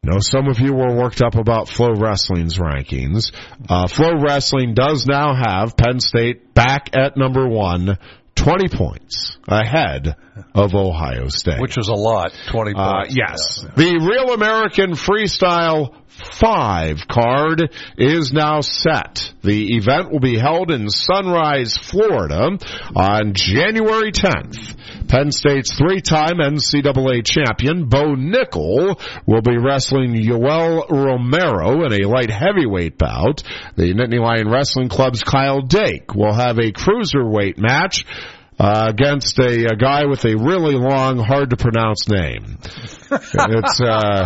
Now, some of you were worked up about Flow Wrestling's rankings. Flow Wrestling does now have Penn State back at number 1, 20 points ahead of Ohio State. Which is a lot, 20 points. Yes. Yeah. The Real American Freestyle 5 card is now set. The event will be held in Sunrise, Florida on January 10th. Penn State's 3-time NCAA champion, Bo Nickel, will be wrestling Yoel Romero in a light heavyweight bout. The Nittany Lion Wrestling Club's Kyle Dake will have a cruiserweight match against a guy with a really long, hard-to-pronounce name. It's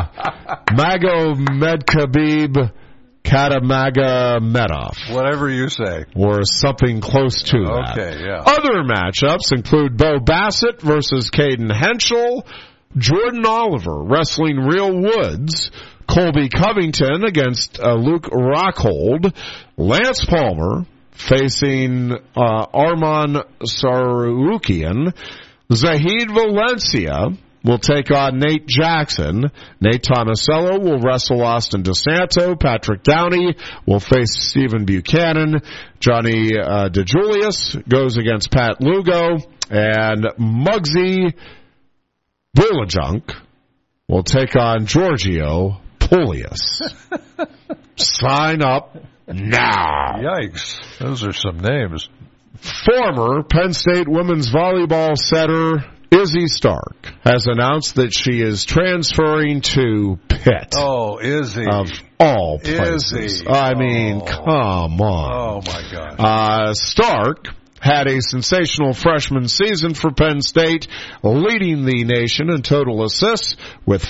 Magomedkhabib Katamagomedov. Whatever you say. Or something close to that. Okay, yeah. Other matchups include Bo Bassett versus Caden Henschel, Jordan Oliver wrestling Real Woods, Colby Covington against Luke Rockhold, Lance Palmer facing Arman Sarukian, Zahid Valencia will take on Nate Jackson. Nate Tomasello will wrestle Austin DeSanto. Patrick Downey will face Stephen Buchanan. Johnny DeJulius goes against Pat Lugo. And Muggsy Bulajunk will take on Giorgio Polius. Sign up now. Yikes. Those are some names. Former Penn State women's volleyball setter Izzy Stark has announced that she is transferring to Pitt. Oh, Izzy. Of all places. Izzy. I mean, come on. Oh, my gosh. Stark had a sensational freshman season for Penn State, leading the nation in total assists with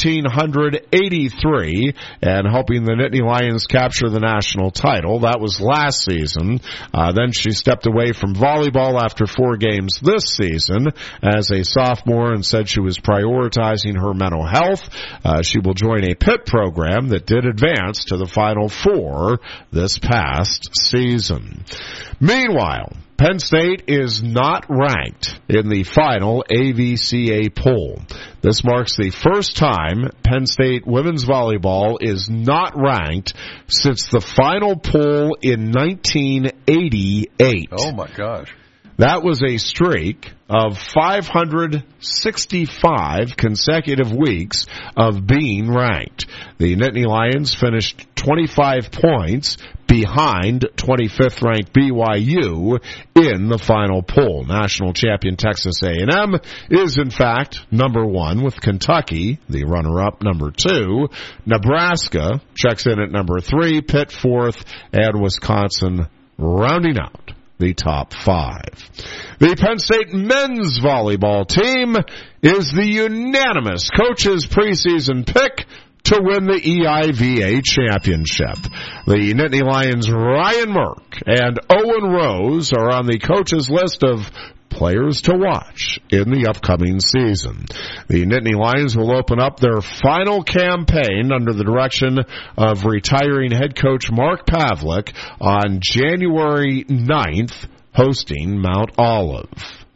1,483 and helping the Nittany Lions capture the national title. That was last season. Then she stepped away from volleyball after 4 games this season as a sophomore and said she was prioritizing her mental health. She will join a Pitt program that did advance to the Final Four this past season. Meanwhile, Penn State is not ranked in the final AVCA poll. This marks the first time Penn State women's volleyball is not ranked since the final poll in 1988. Oh, my gosh. That was a streak of 565 consecutive weeks of being ranked. The Nittany Lions finished 25 points behind 25th ranked BYU in the final poll. National champion Texas A&M is in fact number 1 with Kentucky, the runner-up, number 2. Nebraska checks in at number 3, Pitt 4th, and Wisconsin rounding out the top 5. The Penn State men's volleyball team is the unanimous coach's preseason pick to win the EIVA championship. The Nittany Lions' Ryan Merck and Owen Rose are on the coach's list of players to watch in the upcoming season. The Nittany Lions will open up their final campaign under the direction of retiring head coach Mark Pavlik on January 9th, hosting Mount Olive.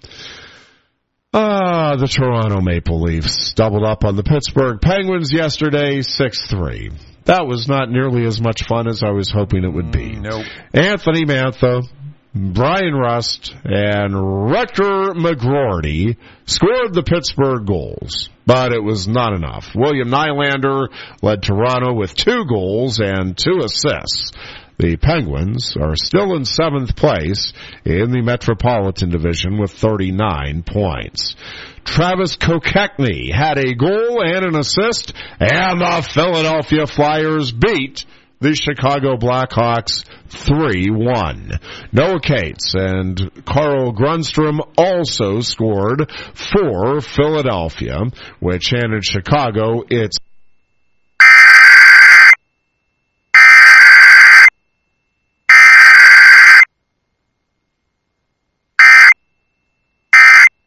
The Toronto Maple Leafs doubled up on the Pittsburgh Penguins yesterday, 6-3. That was not nearly as much fun as I was hoping it would be. Nope. Anthony Mantha, Brian Rust, and Rutger McGroarty scored the Pittsburgh goals, but it was not enough. William Nylander led Toronto with 2 goals and 2 assists. The Penguins are still in 7th place in the Metropolitan Division with 39 points. Travis Kokechny had a goal and an assist, and the Philadelphia Flyers beat the Chicago Blackhawks 3-1. Noah Cates and Carl Grundstrom also scored for Philadelphia, which handed Chicago its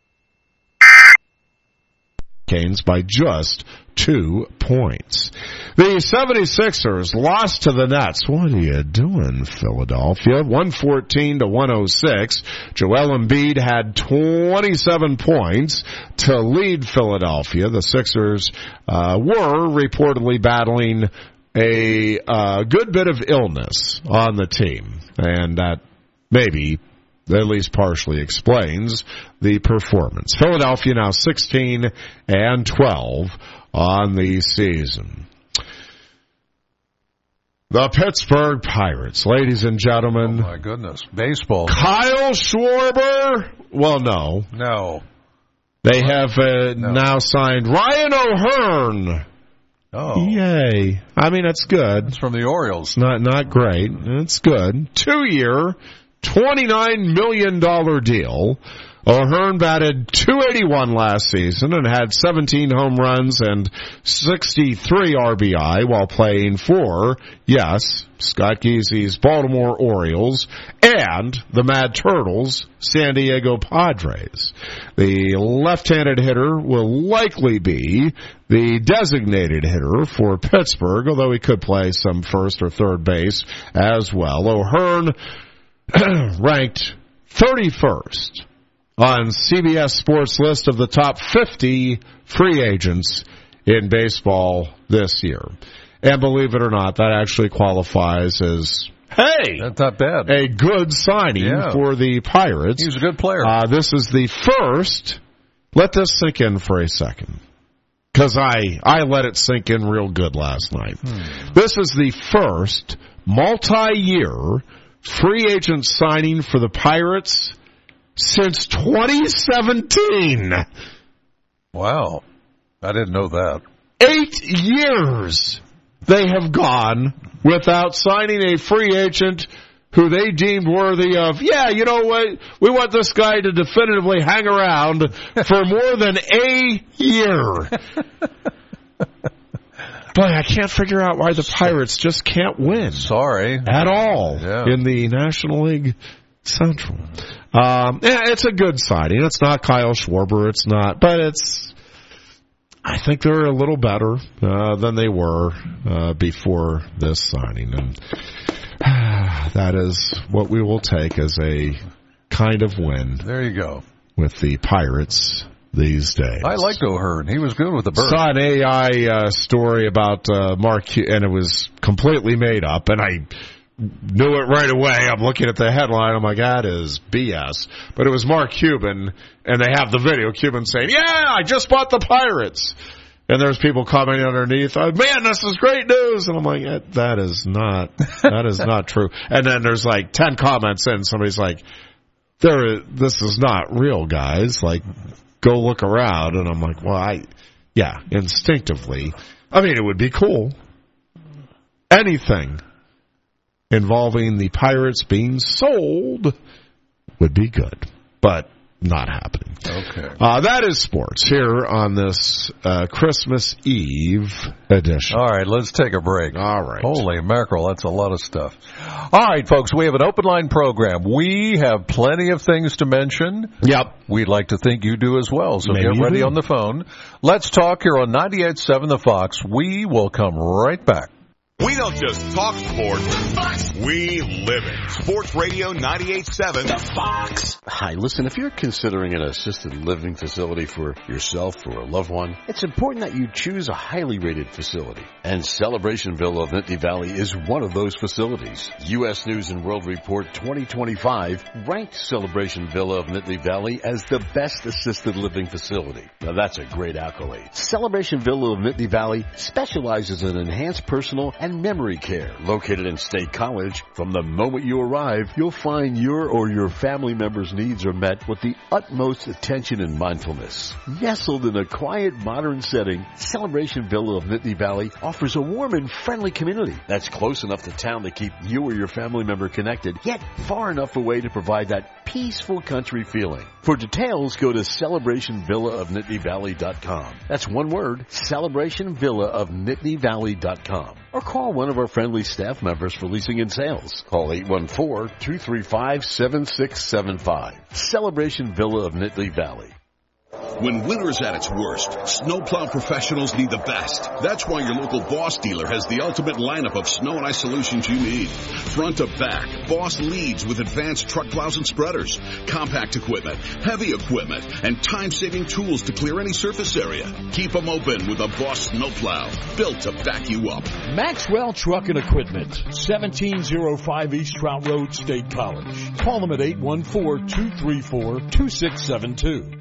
by just 2 points. The 76ers lost to the Nets. What are you doing, Philadelphia? 114-106. Joel Embiid had 27 points to lead Philadelphia. The Sixers were reportedly battling a good bit of illness on the team, and that maybe at least partially explains the performance. Philadelphia now 16-12 on the season. The Pittsburgh Pirates, ladies and gentlemen. Oh, my goodness. Baseball. Kyle Schwarber? Well, no. No. They have now signed Ryan O'Hearn. Oh. Yay. I mean, that's good. It's from the Orioles. Not great. It's good. 2-year, $29 million deal. O'Hearn batted .281 last season and had 17 home runs and 63 RBI while playing for, yes, Scott Geezy's Baltimore Orioles and the Mad Turtles, San Diego Padres. The left-handed hitter will likely be the designated hitter for Pittsburgh, although he could play some first or third base as well. O'Hearn ranked 31st on CBS Sports list of the top 50 free agents in baseball this year. And believe it or not, that actually qualifies as, hey, that's not bad, a good signing for the Pirates. He's a good player. This is the first, let this sink in for a second, because I let it sink in real good last night. This is the first multi-year free agent signing for the Pirates since 2017. Wow. I didn't know that. 8 years they have gone without signing a free agent who they deemed worthy of, you know what, we want this guy to definitively hang around for more than a year. Boy, I can't figure out why the Pirates just can't win. Sorry. At all in the National League Central. It's a good signing. It's not Kyle Schwarber. It's not, but I think they're a little better than they were before this signing, and that is what we will take as a kind of win. There you go. With the Pirates these days. I liked O'Hearn. He was good with the bird. Saw an AI story about Mark, and it was completely made up, and I knew it right away. I'm looking at the headline. I'm like, that is BS. But it was Mark Cuban, and they have the video. Cuban saying, I just bought the Pirates. And there's people commenting underneath, man, this is great news. And I'm like, that is not true. And then there's like 10 comments in. Somebody's like, this is not real, guys. Like, go look around. And I'm like, well, instinctively. I mean, it would be cool. Anything involving the Pirates being sold would be good, but not happening. Okay. That is sports here on this Christmas Eve edition. All right, let's take a break. All right. Holy mackerel, that's a lot of stuff. All right, folks, we have an open line program. We have plenty of things to mention. Yep. We'd like to think you do as well, so Maybe get ready on the phone. Let's talk here on 98.7 The Fox. We will come right back. We don't just talk sports, we live it. Sports Radio 98.7 The Fox. Hi, listen, if you're considering an assisted living facility for yourself or a loved one, it's important that you choose a highly rated facility. And Celebration Villa of Nittany Valley is one of those facilities. U.S. News and World Report 2025 ranked Celebration Villa of Nittany Valley as the best assisted living facility. Now that's a great accolade. Celebration Villa of Nittany Valley specializes in enhanced personal and memory care. Located in State College, from the moment you arrive, you'll find your or your family member's needs are met with the utmost attention and mindfulness. Nestled in a quiet, modern setting, Celebration Villa of Nittany Valley offers a warm and friendly community that's close enough to town to keep you or your family member connected, yet far enough away to provide that peaceful country feeling. For details, go to celebrationvillaofnittanyvalley.com. That's one word, celebrationvillaofnittanyvalley.com. Or call one of our friendly staff members for leasing and sales. Call 814-235-7675. Celebration Villa of Nittany Valley. When winter's at its worst, snowplow professionals need the best. That's why your local Boss dealer has the ultimate lineup of snow and ice solutions you need. Front to back, Boss leads with advanced truck plows and spreaders, compact equipment, heavy equipment, and time-saving tools to clear any surface area. Keep them open with a Boss snowplow, built to back you up. Maxwell Truck and Equipment, 1705 East Trout Road, State College. Call them at 814-234-2672.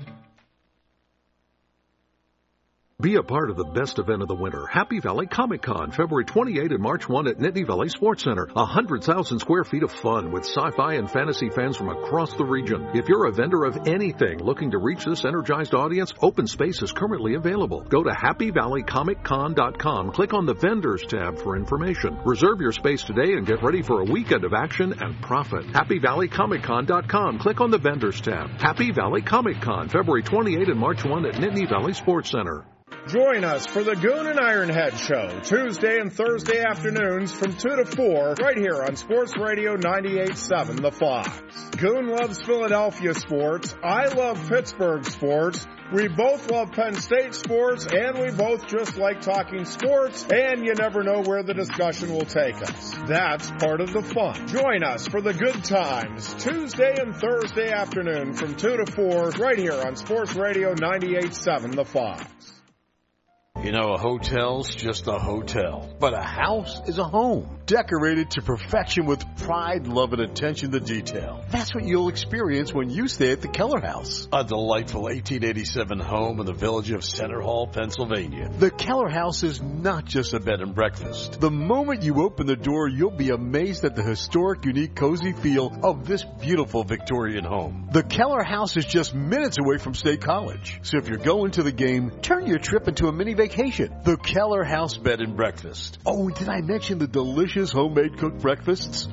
Be a part of the best event of the winter, Happy Valley Comic Con, February 28 and March 1 at Nittany Valley Sports Center. 100,000 square feet of fun with sci-fi and fantasy fans from across the region. If you're a vendor of anything looking to reach this energized audience, open space is currently available. Go to HappyValleyComicCon.com. Click on the Vendors tab for information. Reserve your space today and get ready for a weekend of action and profit. HappyValleyComicCon.com. Click on the Vendors tab. Happy Valley Comic Con, February 28 and March 1 at Nittany Valley Sports Center. Join us for the Goon and Ironhead Show, Tuesday and Thursday afternoons from 2 to 4, right here on Sports Radio 98.7 The Fox. Goon loves Philadelphia sports. I love Pittsburgh sports. We both love Penn State sports, and we both just like talking sports, and you never know where the discussion will take us. That's part of the fun. Join us for the good times, Tuesday and Thursday afternoon from 2 to 4, right here on Sports Radio 98.7 The Fox. You know, a hotel's just a hotel, but a house is a home, decorated to perfection with pride, love, and attention to detail. That's what you'll experience when you stay at the Keller House, a delightful 1887 home in the village of Center Hall, Pennsylvania. The Keller House is not just a bed and breakfast. The moment you open the door, you'll be amazed at the historic, unique, cozy feel of this beautiful Victorian home. The Keller House is just minutes away from State College, so if you're going to the game, turn your trip into a mini vacation. The Keller House Bed and Breakfast. Oh, did I mention the delicious homemade cooked breakfasts?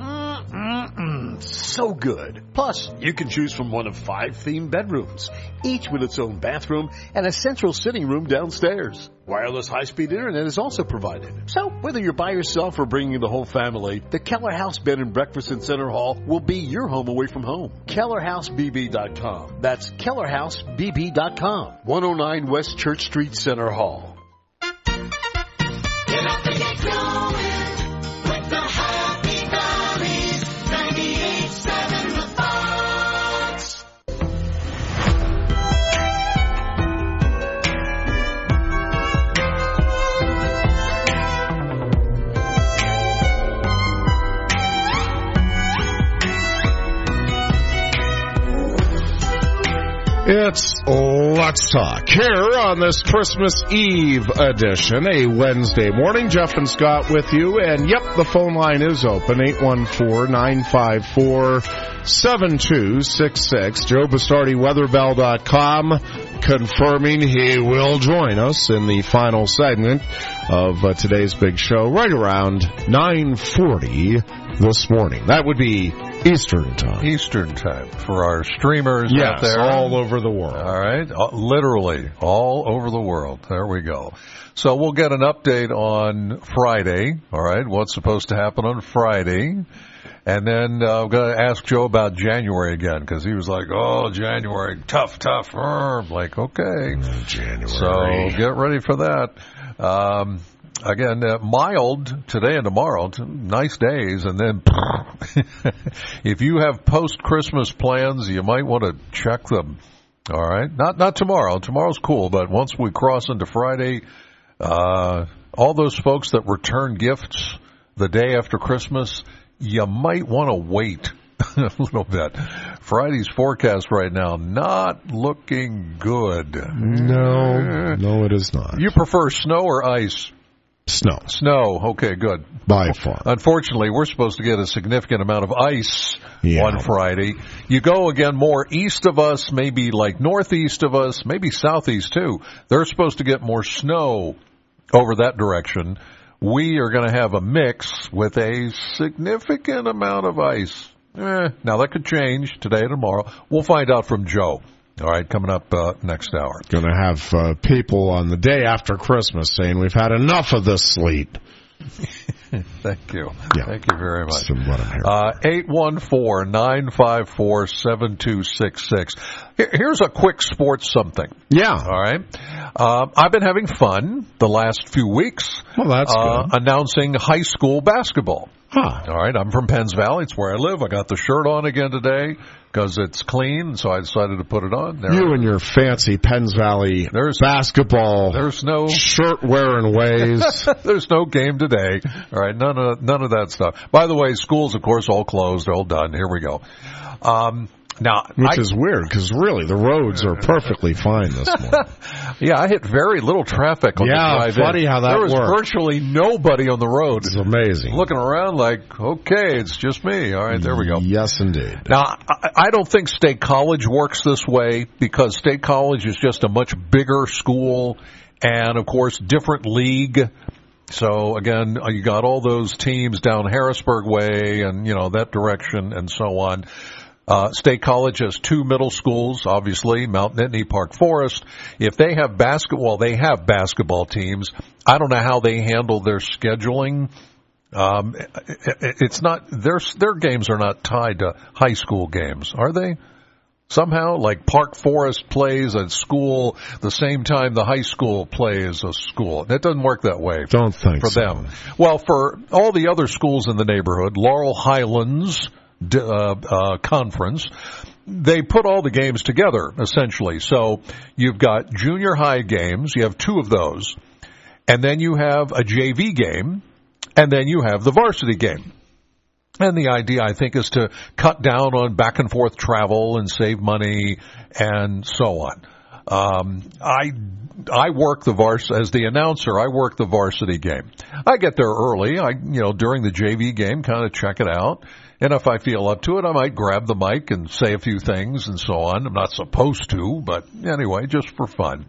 So good. Plus, you can choose from one of 5 themed bedrooms, each with its own bathroom and a central sitting room downstairs. Wireless high-speed internet is also provided. So, whether you're by yourself or bringing the whole family, the Keller House Bed and Breakfast in Center Hall will be your home away from home. KellerHouseBB.com. That's KellerHouseBB.com. 109 West Church Street, Center Hall. Get up and get going with the Happy Valley 98.7 The Fox. It's Let's Talk here on this Christmas Eve edition, a Wednesday morning. Jeff and Scott with you, and yep, the phone line is open, 814-954-7266. Joe Bastardi, weatherbell.com, confirming he will join us in the final segment of today's big show right around 9:40 this morning. That would be Eastern time. Eastern time for our streamers out there. All over the world. All right. Literally all over the world. There we go. So we'll get an update on Friday. All right. What's supposed to happen on Friday. And then I'm going to ask Joe about January again, because he was like, oh, January, tough. Like, okay. January. So get ready for that. Again, mild today and tomorrow, nice days, and then if you have post-Christmas plans, you might want to check them. All right, not tomorrow. Tomorrow's cool, but once we cross into Friday, all those folks that return gifts the day after Christmas, you might want to wait a little bit. Friday's forecast right now, not looking good. No, it is not. You prefer snow or ice? Snow. Okay, good. By far. Unfortunately, we're supposed to get a significant amount of ice on Friday. You go again more east of us, maybe like northeast of us, maybe southeast too. They're supposed to get more snow over that direction. We are going to have a mix with a significant amount of ice. Now, that could change today or tomorrow. We'll find out from Joe. All right, coming up next hour. Going to have people on the day after Christmas saying we've had enough of this sleet. Thank you. Yeah. Thank you very much. That's what I'm here. 814-954-7266. Here's a quick sports something. Yeah. All right. I've been having fun the last few weeks. Well, that's good. Announcing high school basketball. Huh. All right. I'm from Penns Valley. It's where I live. I got the shirt on again today because it's clean, so I decided to put it on. You and your fancy Penns Valley basketball. There's no shirt wearing ways. There's no game today. All right. None of that stuff. By the way, schools, of course, all closed. They're all done. Here we go. Which is weird because really the roads are perfectly fine this morning. Yeah, I hit very little traffic on the drive in. Funny how that There was worked. virtually nobody on the road. It's amazing. Looking around like, okay, it's just me. All right, there we go. Yes, indeed. Now, I don't think State College works this way because State College is just a much bigger school and, of course, different league. So, again, you got all those teams down Harrisburg way and, that direction and so on. State College has 2 middle schools, obviously, Mount Nittany, Park Forest. If they have they have basketball teams. I don't know how they handle their scheduling. It's not, their games are not tied to high school games, are they? Somehow, like Park Forest plays at school the same time the high school plays a school. That doesn't work that way. Don't think for them. Well, for all the other schools in the neighborhood, Laurel Highlands Conference, they put all the games together, essentially. So you've got junior high games, you have 2 of those, and then you have a JV game, and then you have the varsity game. And the idea, I think, is to cut down on back and forth travel and save money and so on. I work as the announcer, I work the varsity game. I get there early. During the JV game, kind of check it out. And if I feel up to it, I might grab the mic and say a few things and so on. I'm not supposed to, but anyway, just for fun.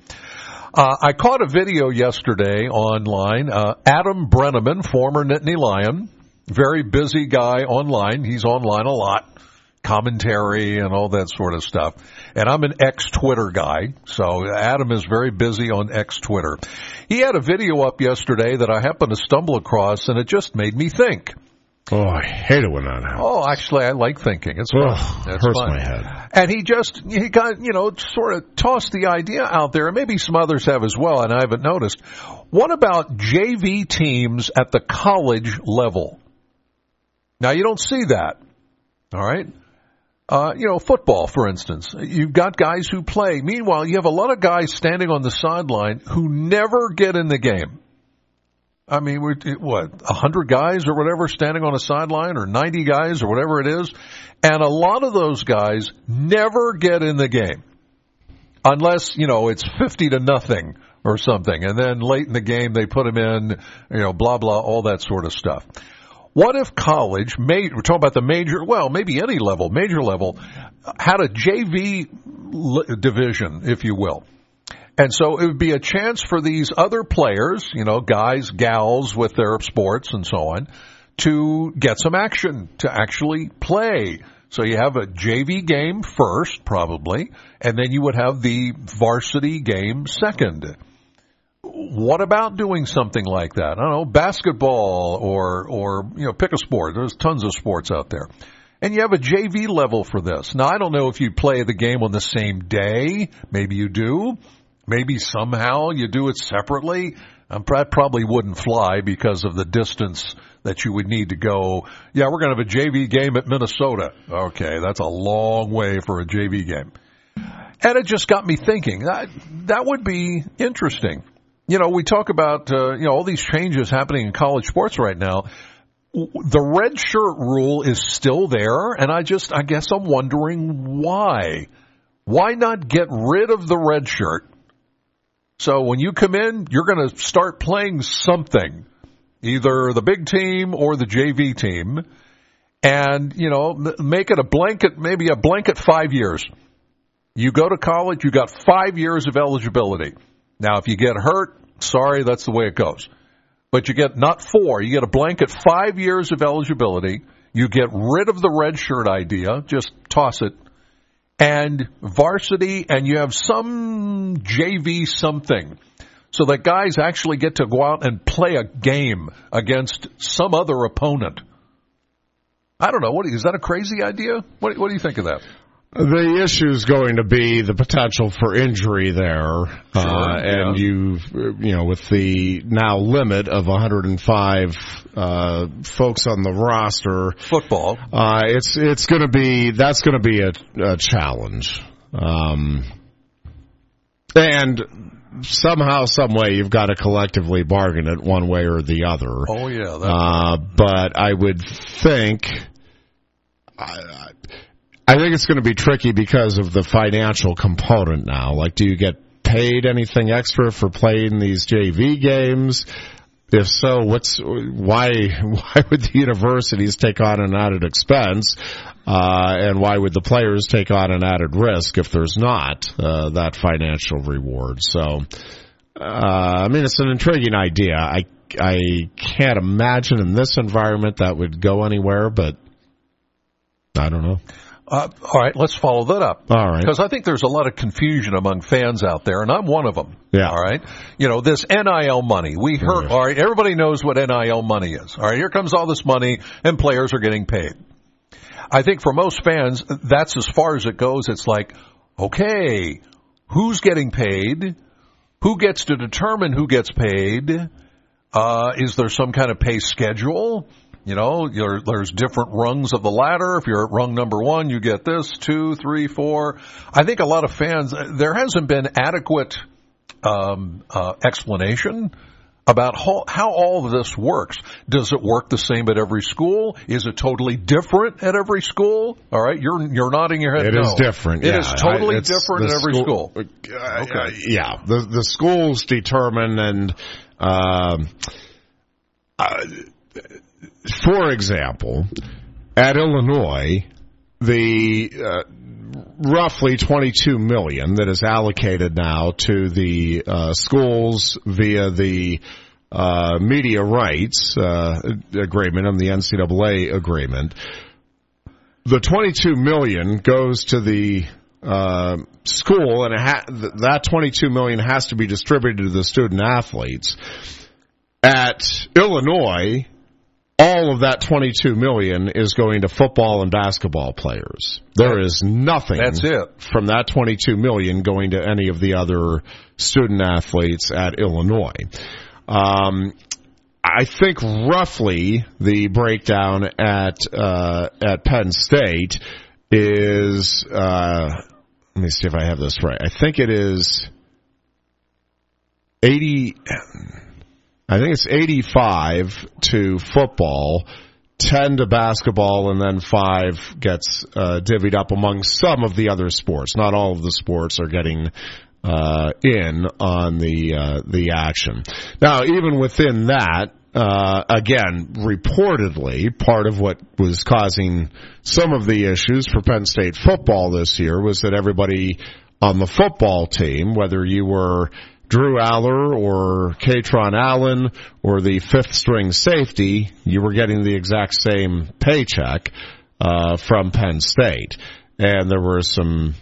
I caught a video yesterday online. Adam Brenneman, former Nittany Lion, very busy guy online. He's online a lot. Commentary and all that sort of stuff. And I'm an ex-Twitter guy, so Adam is very busy on ex-Twitter. He had a video up yesterday that I happened to stumble across, and it just made me think. Oh, I hate it when that happens. Oh, actually, I like thinking. It's fun. It hurts my head. And he got, sort of tossed the idea out there, and maybe some others have as well, and I haven't noticed. What about JV teams at the college level? Now, you don't see that. All right? Football, for instance. You've got guys who play. Meanwhile, you have a lot of guys standing on the sideline who never get in the game. I mean, 100 guys or whatever standing on a sideline, or 90 guys or whatever it is, and a lot of those guys never get in the game unless, it's 50-0 or something, and then late in the game they put them in, blah, blah, all that sort of stuff. What if college, we're talking about the major level, had a JV division, if you will. And so it would be a chance for these other players, guys, gals with their sports and so on, to get some action, to actually play. So you have a JV game first, probably, and then you would have the varsity game second. What about doing something like that? I don't know, basketball or pick a sport. There's tons of sports out there. And you have a JV level for this. Now, I don't know if you play the game on the same day. Maybe you do. Maybe somehow you do it separately. That probably wouldn't fly because of the distance that you would need to go. Yeah, we're going to have a JV game at Minnesota. Okay, that's a long way for a JV game. And it just got me thinking, that would be interesting. We talk about, all these changes happening in college sports right now. The red shirt rule is still there, and I guess I'm wondering why. Why not get rid of the red shirt? So when you come in, you're going to start playing something, either the big team or the JV team, and, make it maybe a blanket 5 years. You go to college, you got 5 years of eligibility. Now, if you get hurt, sorry, that's the way it goes. But you get not 4, you get a blanket 5 years of eligibility. You get rid of the red shirt idea, just toss it. And varsity, and you have some JV something. so that guys actually get to go out and play a game against some other opponent. I don't know. Is that a crazy idea? What do you think of that? The issue is going to be the potential for injury there, and with the now limit of 105 folks on the roster, football. That's going to be a challenge, and somehow, some way, you've got to collectively bargain it one way or the other. Oh yeah, but I would think. I think it's going to be tricky because of the financial component now. Like, do you get paid anything extra for playing these JV games? If so, why would the universities take on an added expense, and why would the players take on an added risk if there's not that financial reward? So, it's an intriguing idea. I can't imagine in this environment that would go anywhere, but I don't know. All right, let's follow that up. All right. Because I think there's a lot of confusion among fans out there, and I'm one of them. Yeah. All right. This NIL money. We heard, all right, everybody knows what NIL money is. All right, here comes all this money, and players are getting paid. I think for most fans, that's as far as it goes. It's like, okay, who's getting paid? Who gets to determine who gets paid? Is there some kind of pay schedule? There's different rungs of the ladder. If you're at rung number 1, you get this, 2, 3, 4. I think a lot of fans, there hasn't been adequate explanation about how all of this works. Does it work the same at every school? Is it totally different at every school? All right, you're nodding your head. It is different. It is totally different at every school. Okay. The schools determine, and for example, at Illinois, the roughly $22 million that is allocated now to the schools via the media rights agreement and the NCAA agreement, the $22 million goes to the school, and that $22 million has to be distributed to the student athletes. At Illinois, all of that $22 million is going to football and basketball players. There is nothing from that $22 million going to any of the other student athletes at Illinois. I think roughly the breakdown at Penn State is, let me see if I have this right. I think it is 85 to football, 10 to basketball, and then 5 gets divvied up among some of the other sports. Not all of the sports are getting in on the action. Now, even within that, again, reportedly, part of what was causing some of the issues for Penn State football this year was that everybody on the football team, whether you were Drew Aller or Katron Allen or the fifth string safety, you were getting the exact same paycheck from Penn State. And there were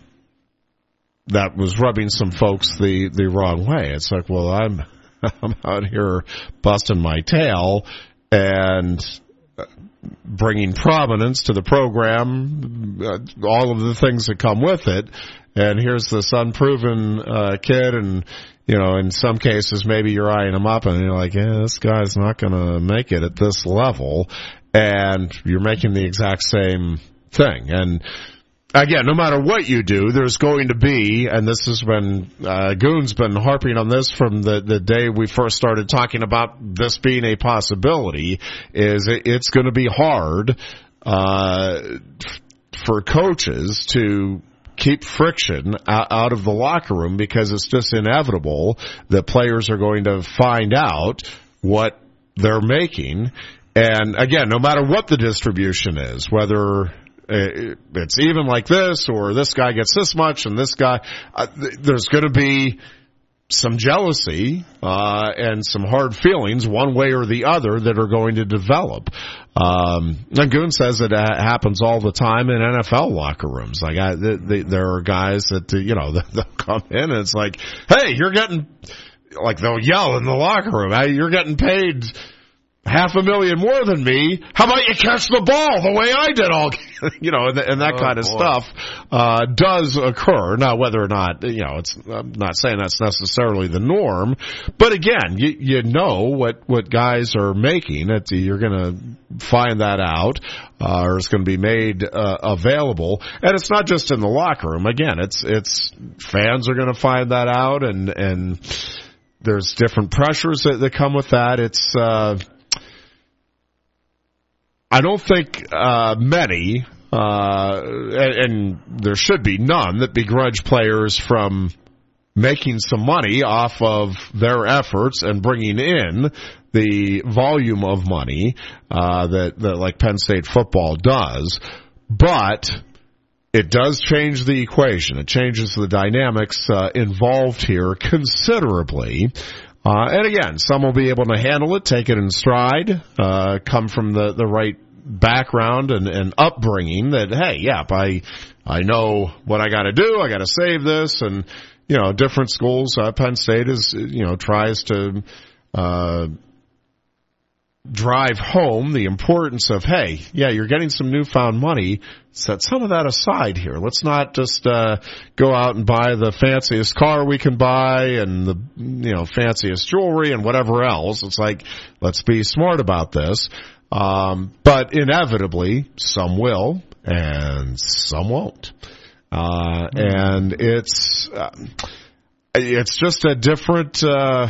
that was rubbing some folks the wrong way. It's like, well, I'm out here busting my tail and bringing prominence to the program, all of the things that come with it, and here's this unproven kid, and in some cases, maybe you're eyeing him up and you're like, yeah, this guy's not going to make it at this level. And you're making the exact same thing. And again, no matter what you do, there's going to be, and this has been, Goon's been harping on this from the day we first started talking about this being a possibility, is it's going to be hard, for coaches to keep friction out of the locker room, because it's just inevitable that players are going to find out what they're making. And again, no matter what the distribution is, whether it's even like this or this guy gets this much and this guy, there's going to be some jealousy and some hard feelings one way or the other that are going to develop. And Goon says it happens all the time in NFL locker rooms. Like there are guys that they'll come in and it's like, hey, you're getting like they'll yell in the locker room, hey, you're getting paid $500,000 more than me. How about you catch the ball the way I did all, and that kind of stuff, does occur. Now, whether or not, I'm not saying that's necessarily the norm, but again, you know what guys are making. You're gonna find that out, or it's gonna be made, available. And it's not just in the locker room. Again, it's fans are gonna find that out, and there's different pressures that come with that. It's, I don't think many, and there should be none, that begrudge players from making some money off of their efforts and bringing in the volume of money that like Penn State football does. But it does change the equation. It changes the dynamics involved here considerably. And again, some will be able to handle it, take it in stride, come from the right background and upbringing that, hey, I know what I got to do. I got to save this. And, different schools, Penn State is, tries to drive home the importance of, hey, you're getting some newfound money. Set some of that aside here. Let's not just go out and buy the fanciest car we can buy and the fanciest jewelry and whatever else. It's like, let's be smart about this. But inevitably, some will and some won't. And it's just a different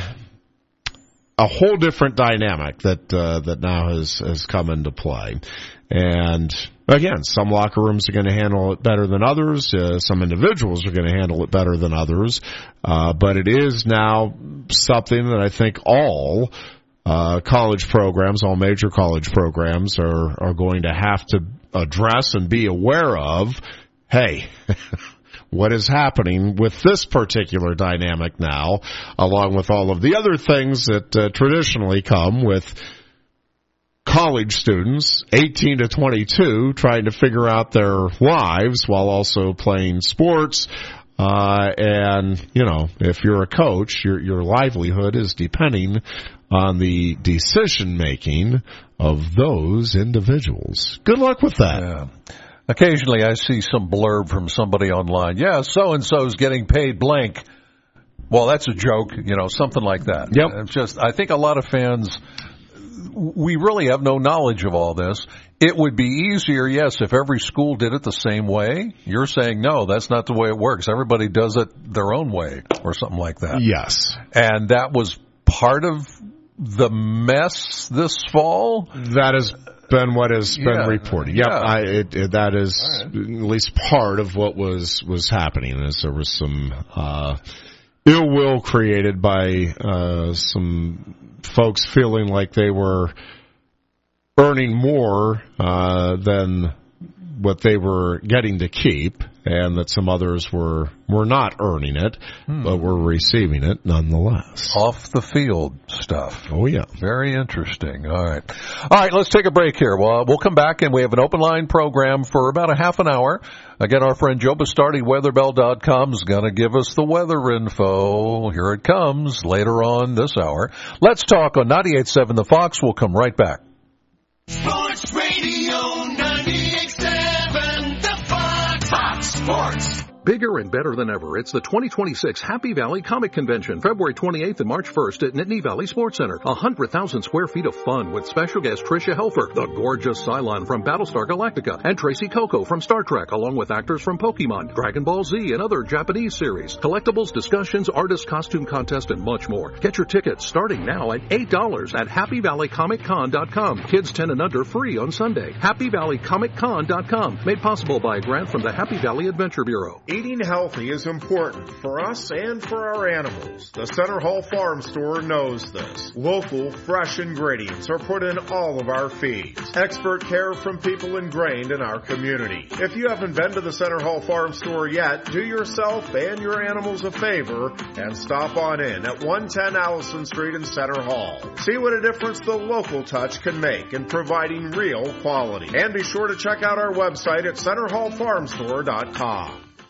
a whole different dynamic that now has come into play. And again, some locker rooms are going to handle it better than others. Some individuals are going to handle it better than others. But it is now something that I think all college programs, all major college programs are going to have to address and be aware of. Hey, what is happening with this particular dynamic now, along with all of the other things that traditionally come with college students, 18 to 22, trying to figure out their lives while also playing sports. And, if you're a coach, your livelihood is depending on the decision-making of those individuals. Good luck with that. Yeah. Occasionally I see some blurb from somebody online. Yeah, so-and-so's getting paid blank. Well, that's a joke, something like that. Yep. It's just, I think a lot of fans, we really have no knowledge of all this. It would be easier, yes, if every school did it the same way. You're saying, no, that's not the way it works. Everybody does it their own way or something like that. Yes. And that was part of the mess this fall. That has been what has been reported. Yep, that is at least part of what was happening. Is there was some ill will created by some folks feeling like they were earning more than what they were getting to keep, and that some others were not earning it, but were receiving it nonetheless. Off the field stuff. Oh, yeah. Very interesting. All right, let's take a break here. We'll come back, and we have an open line program for about a half an hour. Again, our friend Joe Bastardi, weatherbell.com, is going to give us the weather info. Here it comes later on this hour. Let's talk on 98.7 The Fox. We'll come right back. Sports Radio 98.7 The Fox. Fox Sports. Bigger and better than ever, it's the 2026 Happy Valley Comic Convention, February 28th and March 1st at Nittany Valley Sports Center. 100,000 square feet of fun with special guest Tricia Helfer, the gorgeous Cylon from Battlestar Galactica, and Tracy Coco from Star Trek, along with actors from Pokemon, Dragon Ball Z, and other Japanese series. Collectibles, discussions, artist costume contest, and much more. Get your tickets starting now at $8 at HappyValleyComicCon.com. Kids 10 and under free on Sunday. HappyValleyComicCon.com. Made possible by a grant from the Happy Valley Adventure Bureau. Eating healthy is important for us and for our animals. The Center Hall Farm Store knows this. Local, fresh ingredients are put in all of our feeds. Expert care from people ingrained in our community. If you haven't been to the Center Hall Farm Store yet, do yourself and your animals a favor and stop on in at 110 Allison Street in Center Hall. See what a difference the local touch can make in providing real quality. And be sure to check out our website at centerhallfarmstore.com.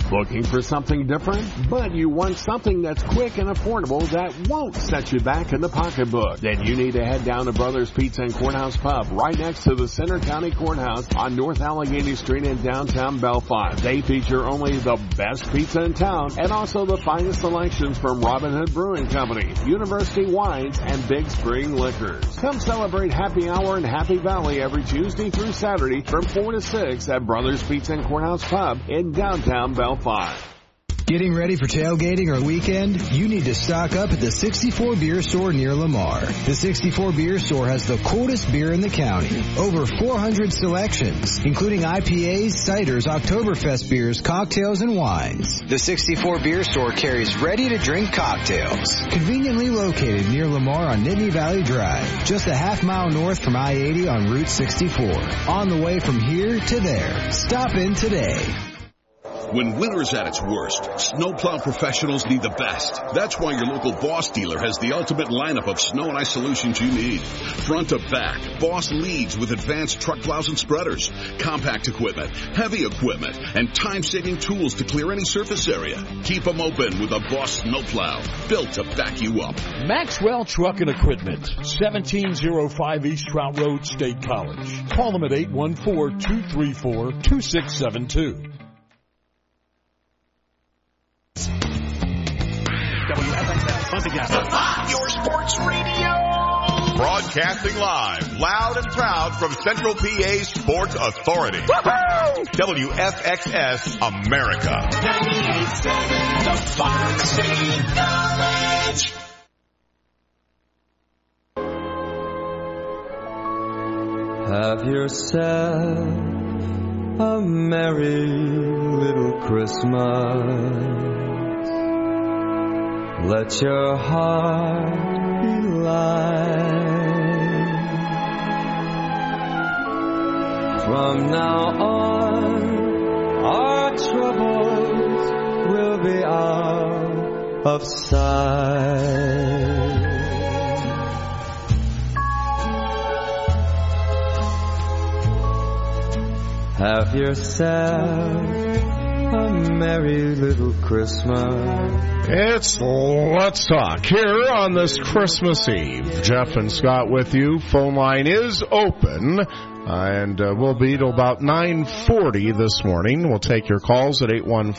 Looking for something different? But you want something that's quick and affordable that won't set you back in the pocketbook? Then you need to head down to Brothers Pizza and Courthouse Pub right next to the Center County Courthouse on North Allegheny Street in downtown Belfont. They feature only the best pizza in town and also the finest selections from Robin Hood Brewing Company, University Wines, and Big Spring Liquors. Come celebrate Happy Hour in Happy Valley every Tuesday through Saturday from 4 to 6 at Brothers Pizza and Courthouse Pub in downtown Belfont. Getting ready for tailgating or weekend? You need to stock up at the 64 Beer Store near Lamar. The 64 Beer Store has the coldest beer in the county. Over 400 selections, including IPAs, ciders, Oktoberfest beers, cocktails, and wines. The 64 Beer Store carries ready-to-drink cocktails. Conveniently located near Lamar on Nittany Valley Drive, just a half-mile north from I-80 on Route 64. On the way from here to there. Stop in today. When winter's at its worst, snowplow professionals need the best. That's why your local Boss dealer has the ultimate lineup of snow and ice solutions you need. Front to back, Boss leads with advanced truck plows and spreaders, compact equipment, heavy equipment, and time-saving tools to clear any surface area. Keep them open with a Boss snowplow, built to back you up. Maxwell Truck and Equipment, 1705 East Trout Road, State College. Call them at 814-234-2672. Your sports radio. Broadcasting live, loud and proud from Central PA Sports Authority. Woo-hoo! WFXS America. 98.7 The Fox City College. Have yourself a merry little Christmas. Let your heart be light. From now on, our troubles will be out of sight. Have yourself a merry little Christmas. It's Let's Talk here on this Christmas Eve. Jeff and Scott with you. Phone line is open, and we'll be till about 9:40 this morning. We'll take your calls at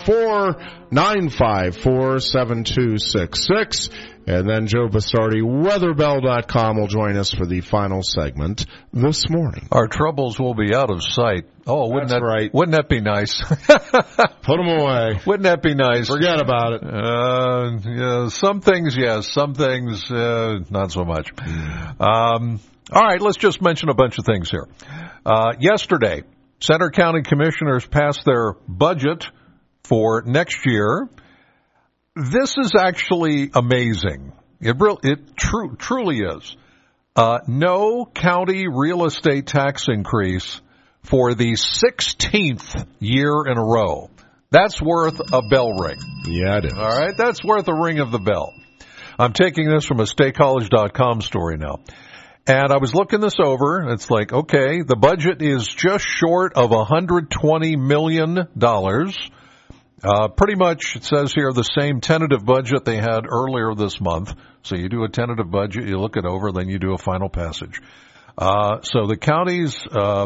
814-954-7266. And then Joe Bastardi, weatherbell.com, will join us for the final segment this morning. Our troubles will be out of sight. Oh, wouldn't that be nice? Put them away. Wouldn't that be nice? Forget about it. Yeah, some things, yes. Some things, not so much. All right, let's just mention a bunch of things here. Yesterday, Center County Commissioners passed their budget for next year. This is actually amazing. It truly is. No county real estate tax increase for the 16th year in a row. That's worth a bell ring. Yeah, it is. All right, that's worth a ring of the bell. I'm taking this from a statecollege.com story now. And I was looking this over. It's like, okay, the budget is just short of $120 million. Pretty much, it says here, the same tentative budget they had earlier this month. So you do a tentative budget, you look it over, then you do a final passage. So the county's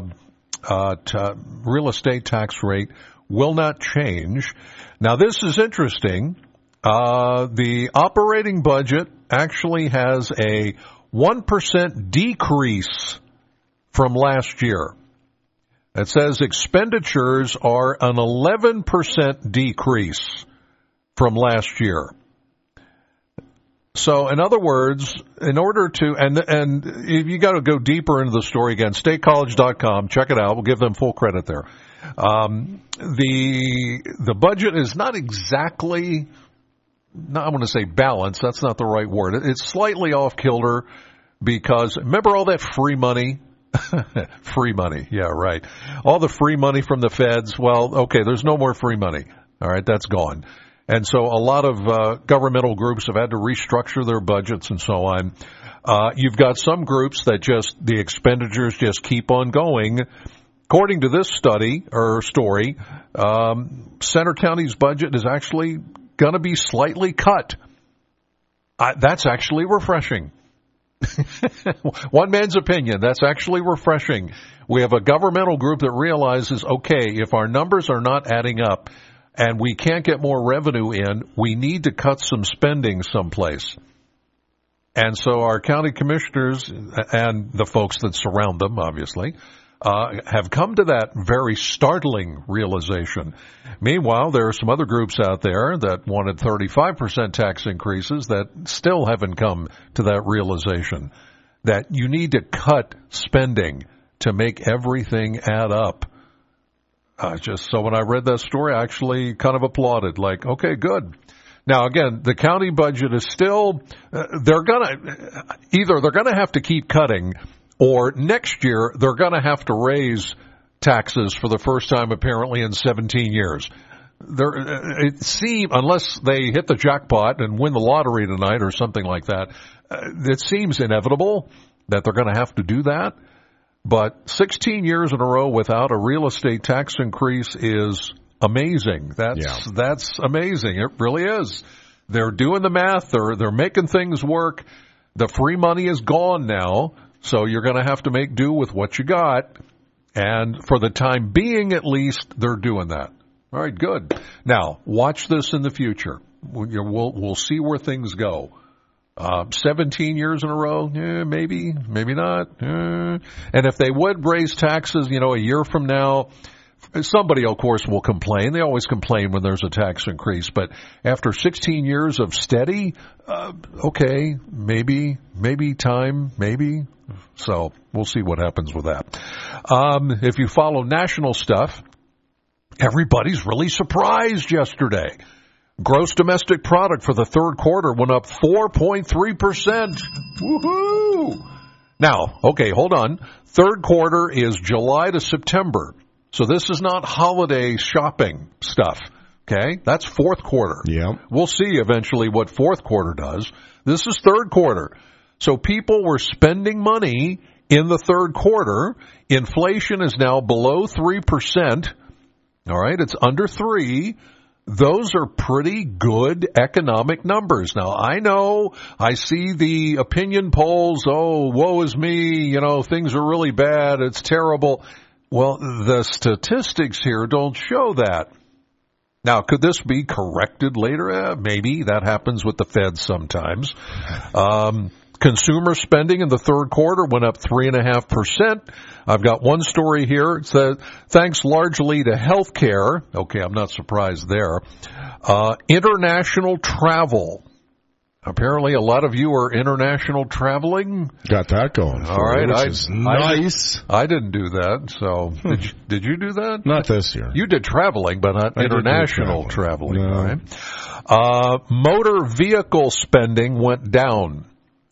real estate tax rate will not change. Now, this is interesting. The operating budget actually has a 1% decrease from last year. It says expenditures are an 11% decrease from last year. So, in other words, in order to, and if you got to go deeper into the story again, statecollege.com, check it out. We'll give them full credit there. The budget is not exactly, I want to say balanced. That's not the right word. It's slightly off kilter because remember all that free money? Free money. Yeah, right. All the free money from the feds. Well, okay, there's no more free money. All right, that's gone. And so a lot of governmental groups have had to restructure their budgets and so on. You've got some groups that just, the expenditures just keep on going. According to this story, Center County's budget is actually going to be slightly cut. That's actually refreshing. One man's opinion, that's actually refreshing. We have a governmental group that realizes, okay, if our numbers are not adding up and we can't get more revenue in, we need to cut some spending someplace. And so our county commissioners and the folks that surround them, obviously, have come to that very startling realization. Meanwhile, there are some other groups out there that wanted 35% tax increases that still haven't come to that realization that you need to cut spending to make everything add up. So when I read that story, I actually kind of applauded, like, okay, good. Now, again, the county budget is still, they're going to have to keep cutting, or next year they're going to have to raise taxes for the first time apparently in 17 years. It seems, unless they hit the jackpot and win the lottery tonight or something like that, it seems inevitable that they're going to have to do that. But 16 years in a row without a real estate tax increase is amazing. That's amazing. It really is. They're doing the math. They're making things work. The free money is gone now, so you're going to have to make do with what you got. And for the time being, at least, they're doing that. All right, good. Now, watch this in the future. We'll see where things go. 17 years in a row, maybe not. And if they would raise taxes, a year from now, somebody, of course, will complain. They always complain when there's a tax increase. But after 16 years of steady, okay, maybe time, maybe. So we'll see what happens with that. If you follow national stuff, everybody's really surprised yesterday. Gross domestic product for the third quarter went up 4.3%. Woohoo! Now, okay, hold on. Third quarter is July to September. So this is not holiday shopping stuff, okay? That's fourth quarter. Yeah. We'll see eventually what fourth quarter does. This is third quarter. So people were spending money in the third quarter. Inflation is now below 3%. All right, it's under 3%. Those are pretty good economic numbers. Now, I know, I see the opinion polls, woe is me, things are really bad, it's terrible. Well, the statistics here don't show that. Now, could this be corrected later? Maybe. That happens with the Fed sometimes. Consumer spending in the third quarter went up 3.5%. I've got one story here. It says, thanks largely to health care. Okay, I'm not surprised there. International travel. Apparently, a lot of you are international traveling. Got that going. All right, nice. I didn't do that. So, did you do that? Not this year. You did traveling, but not international traveling. No. Right? Motor vehicle spending went down.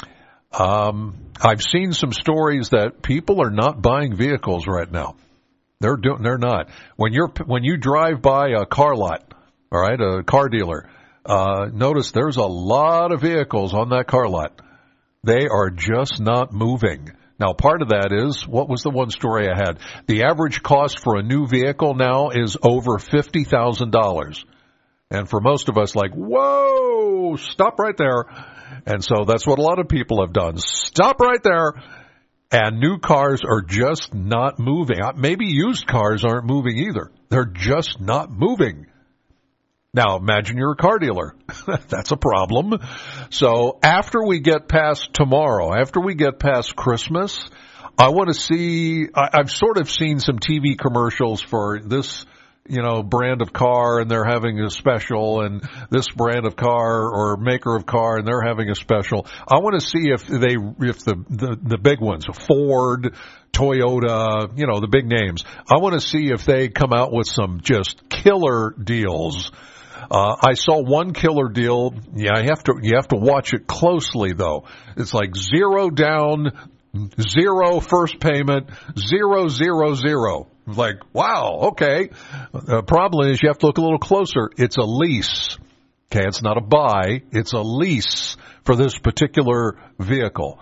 I've seen some stories that people are not buying vehicles right now. They're not. When you drive by a car lot, all right, a car dealer, notice there's a lot of vehicles on that car lot. They are just not moving. Now, part of that is, what was the one story I had? The average cost for a new vehicle now is over $50,000. And for most of us, like, whoa, stop right there. And so that's what a lot of people have done. Stop right there. And new cars are just not moving. Maybe used cars aren't moving either. They're just not moving. Now, imagine you're a car dealer. That's a problem. So after we get past tomorrow, after we get past Christmas, I want to see, I've sort of seen some TV commercials for this brand of car, and they're having a special, and this brand of car or maker of car, and they're having a special. I want to see if the big ones, Ford, Toyota, the big names, I want to see if they come out with some just killer deals. I saw one killer deal. Yeah, you have to watch it closely though. It's like 0 down, 0 first payment, 000. Like, wow, okay. The problem is you have to look a little closer. It's a lease. Okay, it's not a buy. It's a lease for this particular vehicle.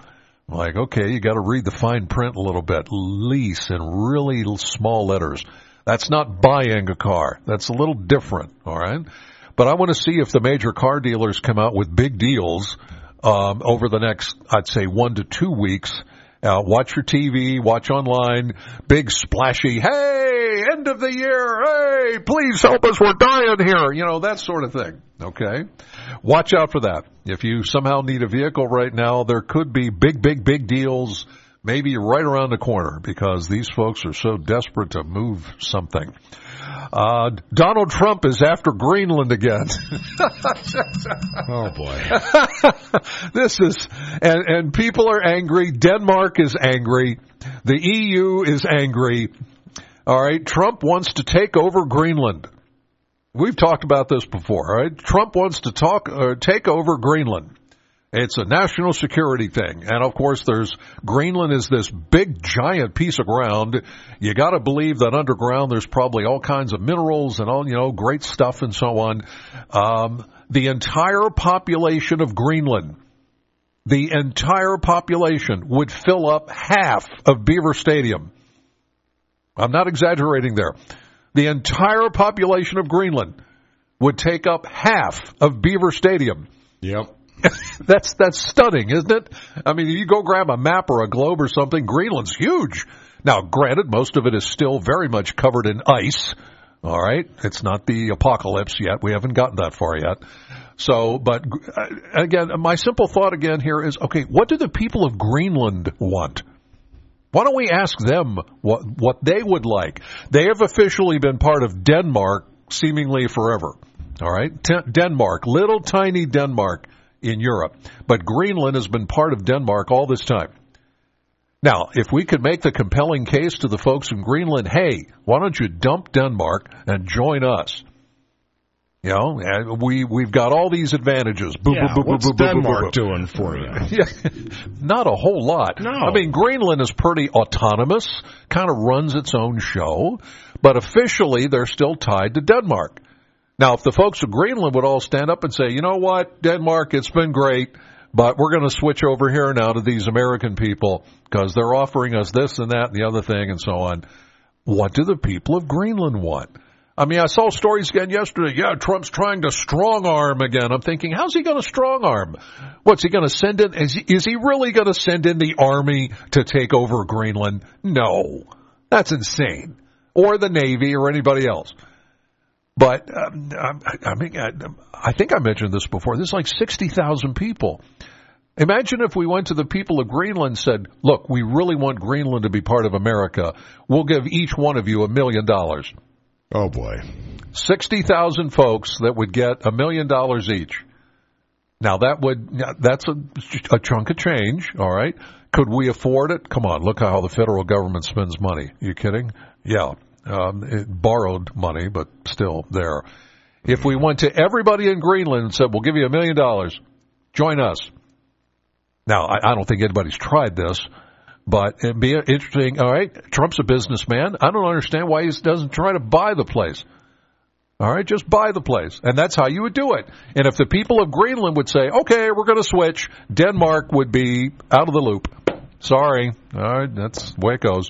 Like, okay, you got to read the fine print a little bit. Lease in really small letters. That's not buying a car. That's a little different, all right? But I want to see if the major car dealers come out with big deals over the next, I'd say, 1 to 2 weeks. Watch your TV, watch online, big splashy, hey, end of the year, hey, please help us, we're dying here, you know, that sort of thing, okay? Watch out for that. If you somehow need a vehicle right now, there could be big deals maybe right around the corner because these folks are so desperate to move something. Donald Trump is after Greenland again. Oh boy. This is, and people are angry. Denmark is angry. The EU is angry. All right. Trump wants to take over Greenland. We've talked about this before. All right. Trump wants to take over Greenland. It's a national security thing. And of course Greenland is this big giant piece of ground. You gotta believe that underground there's probably all kinds of minerals and all, you know, great stuff and so on. The entire population of Greenland, the entire population would fill up half of Beaver Stadium. I'm not exaggerating there. The entire population of Greenland would take up half of Beaver Stadium. Yep. That's stunning, isn't it? I mean, you go grab a map or a globe or something, Greenland's huge. Now, granted, most of it is still very much covered in ice. All right? It's not the apocalypse yet. We haven't gotten that far yet. So, but again, my simple thought again here is, okay, what do the people of Greenland want? Why don't we ask them what they would like? They have officially been part of Denmark seemingly forever. All right? Denmark, little tiny Denmark in Europe. But Greenland has been part of Denmark all this time. Now, if we could make the compelling case to the folks in Greenland, hey, why don't you dump Denmark and join us? You know, we've got all these advantages. What's Denmark doing for you? Not a whole lot. No. I mean, Greenland is pretty autonomous, kind of runs its own show, but officially they're still tied to Denmark. Now, if the folks of Greenland would all stand up and say, you know what, Denmark, it's been great, but we're going to switch over here now to these American people because they're offering us this and that and the other thing and so on. What do the people of Greenland want? I mean, I saw stories again yesterday. Yeah, Trump's trying to strong-arm again. I'm thinking, how's he going to strong-arm? What's he going to send in? Is he really going to send in the Army to take over Greenland? No. That's insane. Or the Navy or anybody else. But, I mean, I think I mentioned this before. There's like 60,000 people. Imagine if we went to the people of Greenland and said, look, we really want Greenland to be part of America. We'll give each one of you $1 million. Oh, boy. 60,000 folks that would get $1 million each. Now, that's a chunk of change, all right? Could we afford it? Come on, look how the federal government spends money. Are you kidding? Yeah. It borrowed money, but still there. If we went to everybody in Greenland and said, we'll give you $1 million, join us. Now, I don't think anybody's tried this, but it'd be interesting. All right, Trump's a businessman. I don't understand why he doesn't try to buy the place. All right, just buy the place. And that's how you would do it. And if the people of Greenland would say, okay, we're going to switch, Denmark would be out of the loop. Sorry. All right, that's the way it goes.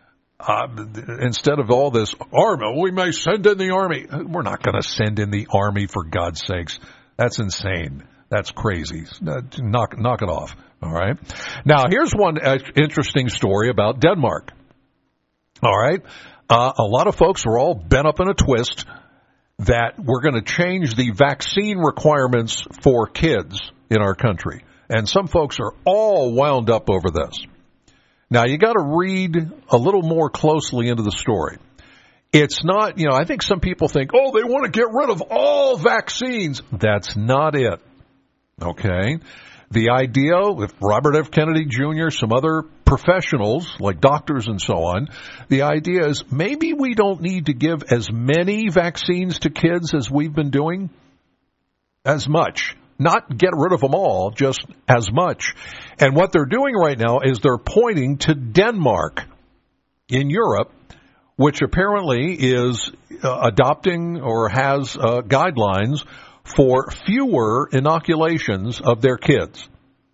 Instead of all this army, we may send in the army. We're not going to send in the army, for God's sakes. That's insane. That's crazy. Knock it off. All right. Now, here's one interesting story about Denmark. All right. A lot of folks are all bent up in a twist that we're going to change the vaccine requirements for kids in our country. And some folks are all wound up over this. Now, you got to read a little more closely into the story. It's not, I think some people think, oh, they want to get rid of all vaccines. That's not it. Okay? The idea, with Robert F. Kennedy Jr., some other professionals, like doctors and so on, the idea is maybe we don't need to give as many vaccines to kids as we've been doing. As much. Not get rid of them all, just as much. And what they're doing right now is they're pointing to Denmark in Europe, which apparently is adopting or has guidelines for fewer inoculations of their kids.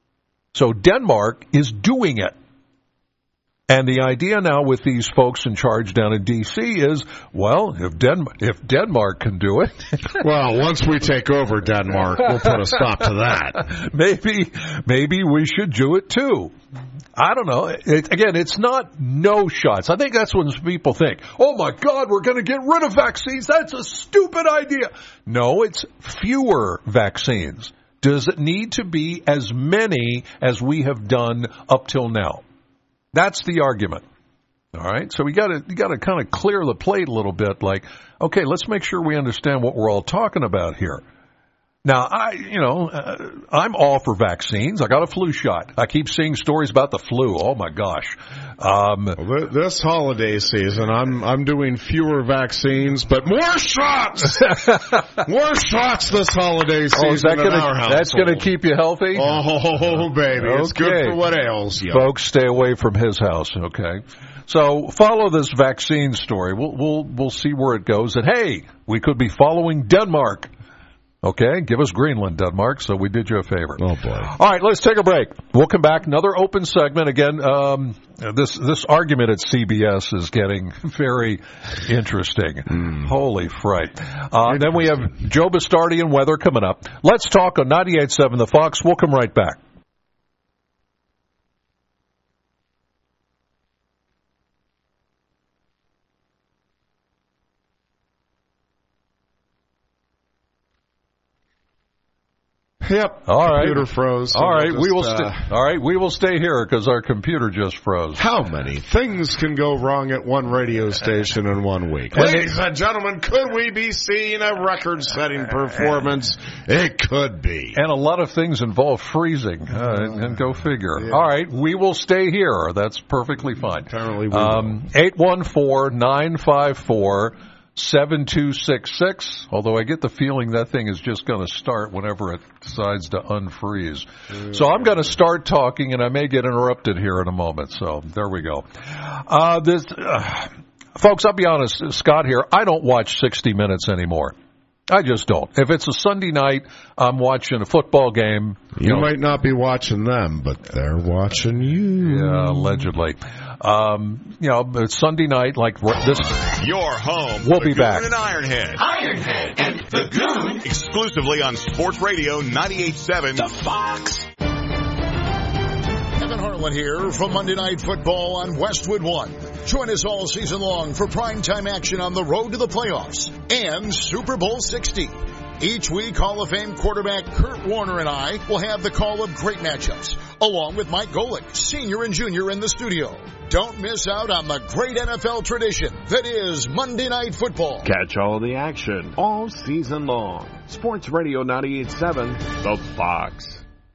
So Denmark is doing it. And the idea now with these folks in charge down in D.C. is, well, if Denmark can do it. Well, once we take over Denmark, we'll put a stop to that. Maybe we should do it too. I don't know. It's not no shots. I think that's when people think, oh my God, we're going to get rid of vaccines. That's a stupid idea. No, it's fewer vaccines. Does it need to be as many as we have done up till now? That's the argument. All right. So you got to kind of clear the plate a little bit. Like, okay, let's make sure we understand what we're all talking about here. Now, I'm all for vaccines. I got a flu shot. I keep seeing stories about the flu. Oh my gosh. This holiday season, I'm doing fewer vaccines, but more shots. More shots this holiday season in our household. That's going to keep you healthy? Oh, baby. Okay. It's good for what ails you. Folks, stay away from his house, okay? So follow this vaccine story. We'll see where it goes. And hey, we could be following Denmark. Okay, give us Greenland, Denmark, so we did you a favor. Oh, boy. All right, let's take a break. We'll come back. Another open segment. Again, this argument at CBS is getting very interesting. Holy fright. Then we have Joe Bastardi and weather coming up. Let's talk on 98.7 The Fox. We'll come right back. Yep. All right. Computer froze. So all right. We will stay here because our computer just froze. How many things can go wrong at one radio station in 1 week? Ladies and gentlemen, could we be seeing a record-setting performance? It could be. And a lot of things involve freezing. And go figure. Yeah. All right. We will stay here. That's perfectly fine. Apparently we will. 814-954-7266, although I get the feeling that thing is just going to start whenever it decides to unfreeze. So I'm going to start talking, and I may get interrupted here in a moment. So there we go. Folks, I'll be honest, Scott here, I don't watch 60 Minutes anymore. I just don't. If it's a Sunday night, I'm watching a football game. You might not be watching them, but they're watching you. Yeah, allegedly. It's Sunday night like this. Your home. We'll be back. Goon and Ironhead. Ironhead and the Goon. Exclusively on Sports Radio 98.7 The Fox. Kevin Harlan here from Monday Night Football on Westwood One. Join us all season long for primetime action on the road to the playoffs and Super Bowl 60. Each week, Hall of Fame quarterback Kurt Warner and I will have the call of great matchups, along with Mike Golick, senior and junior, in the studio. Don't miss out on the great NFL tradition that is Monday Night Football. Catch all the action all season long. Sports Radio 98.7, The Fox.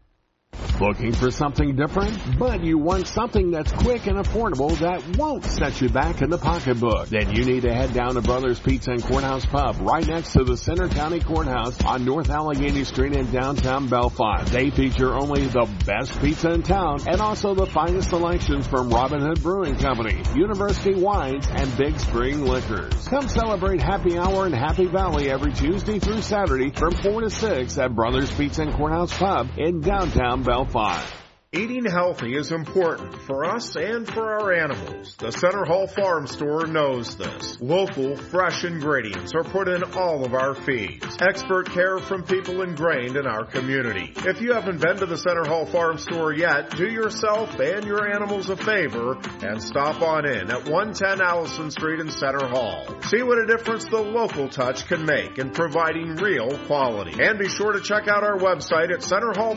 Looking for something different? But you want something that's quick and affordable that won't set you back in the pocketbook? Then you need to head down to Brothers Pizza and Courthouse Pub right next to the Center County Courthouse on North Allegheny Street in downtown Belfont. They feature only the best pizza in town and also the finest selections from Robin Hood Brewing Company, University Wines, and Big Spring Liquors. Come celebrate Happy Hour in Happy Valley every Tuesday through Saturday from 4 to 6 at Brothers Pizza and Courthouse Pub in downtown Belfont. Eating healthy is important for us and for our animals. The Center Hall Farm Store knows this. Local, fresh ingredients are put in all of our feeds. Expert care from people ingrained in our community. If you haven't been to the Center Hall Farm Store yet, do yourself and your animals a favor and stop on in at 110 Allison Street in Center Hall. See what a difference the local touch can make in providing real quality. And be sure to check out our website at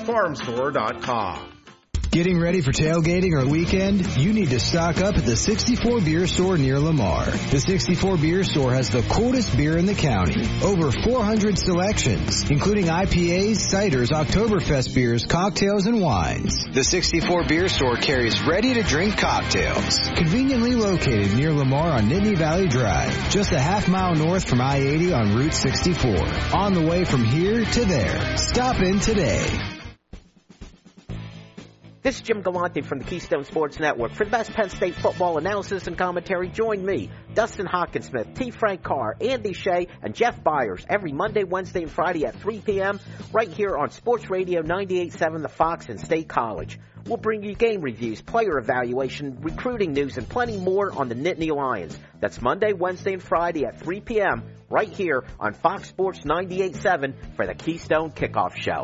centerhallfarmstore.com. Getting ready for tailgating or weekend? You need to stock up at the 64 Beer Store near Lamar. The 64 Beer Store has the coolest beer in the county. Over 400 selections, including IPAs, ciders, Oktoberfest beers, cocktails, and wines. The 64 Beer Store carries ready-to-drink cocktails. Conveniently located near Lamar on Nittany Valley Drive, just a half-mile north from I-80 on Route 64. On the way from here to there. Stop in today. This is Jim Galante from the Keystone Sports Network. For the best Penn State football analysis and commentary, join me, Dustin Hawkinsmith, T. Frank Carr, Andy Shea, and Jeff Byers every Monday, Wednesday, and Friday at 3 p.m. right here on Sports Radio 98.7 The Fox and State College. We'll bring you game reviews, player evaluation, recruiting news, and plenty more on the Nittany Lions. That's Monday, Wednesday, and Friday at 3 p.m. right here on Fox Sports 98.7 for the Keystone Kickoff Show.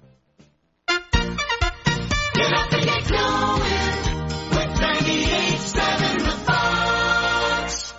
Get up and get going with 98.7 The Fox.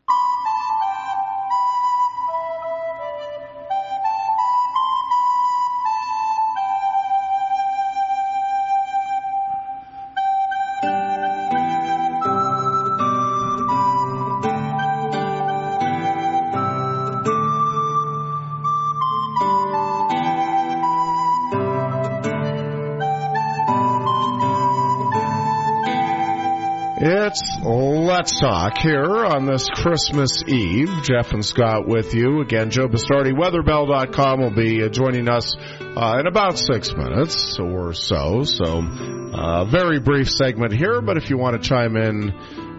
It's Let's Talk here on this Christmas Eve. Jeff and Scott with you. Again, Joe Bastardi, weatherbell.com will be joining us in about 6 minutes or so. So, very brief segment here, but if you want to chime in,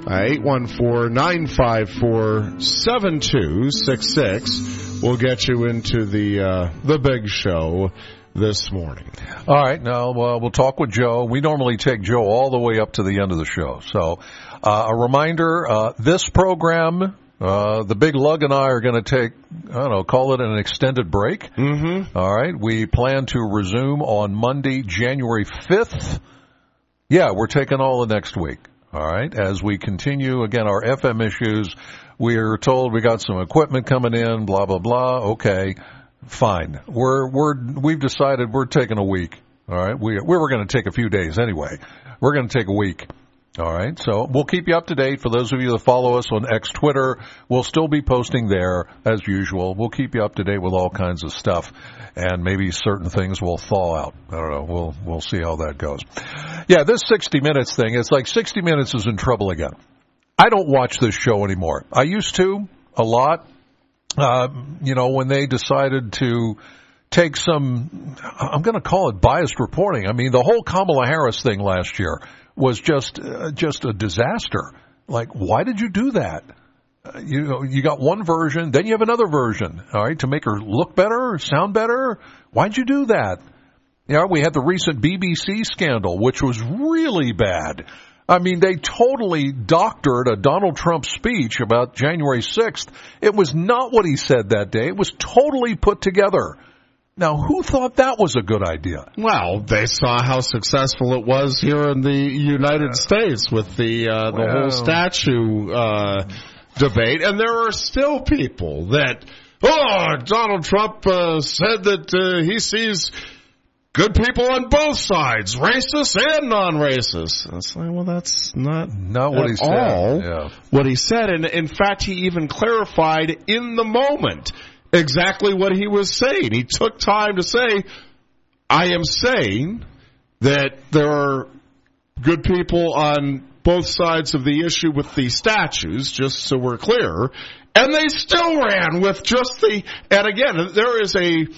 814-954-7266 will get you into the big show this morning. All right, now we'll talk with Joe. We normally take Joe all the way up to the end of the show. So a reminder, this program, the Big Lug and I are going to take, call it an extended break. Mm-hmm. All right, we plan to resume on Monday, January 5th. Yeah, we're taking all of next week. All right, as we continue, again, our FM issues, we're told we got some equipment coming in, blah, blah, blah. Okay. Fine. We've decided we're taking a week. All right. We were going to take a few days anyway. We're going to take a week. All right. So we'll keep you up to date. For those of you that follow us on X Twitter, we'll still be posting there as usual. We'll keep you up to date with all kinds of stuff, and maybe certain things will thaw out. I don't know. We'll see how that goes. Yeah, this 60 Minutes thing, it's like 60 Minutes is in trouble again. I don't watch this show anymore. I used to a lot. When they decided to take some, I'm going to call it biased reporting. I mean, the whole Kamala Harris thing last year was just a disaster. Like, why did you do that? You got one version, then you have another version, all right, to make her look better, sound better. Why'd you do that? We had the recent BBC scandal, which was really bad. I mean, they totally doctored a Donald Trump speech about January 6th. It was not what he said that day. It was totally put together. Now, who thought that was a good idea? Well, they saw how successful it was here in the United States with the whole statue debate. And there are still people that, Donald Trump said that he sees good people on both sides, racist and non-racist. It's like, well, that's not what he said. Yeah. What he said. And in fact, he even clarified in the moment exactly what he was saying. He took time to say, I am saying that there are good people on both sides of the issue with the statues, just so we're clear. And they still ran with just and again, there is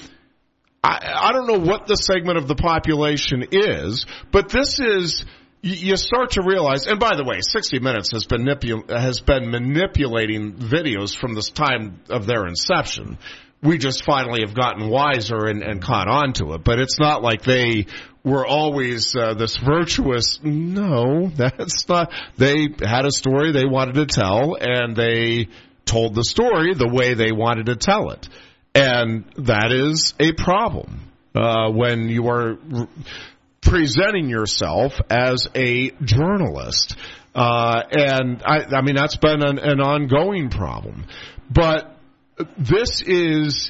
I don't know what the segment of the population is, but this is, you start to realize, and by the way, 60 Minutes has been manipulating videos from this time of their inception. We just finally have gotten wiser and caught on to it, but it's not like they were always this virtuous. No, that's not. They had a story they wanted to tell, and they told the story the way they wanted to tell it. And that is a problem when you are presenting yourself as a journalist. And I mean, that's been an ongoing problem. But this is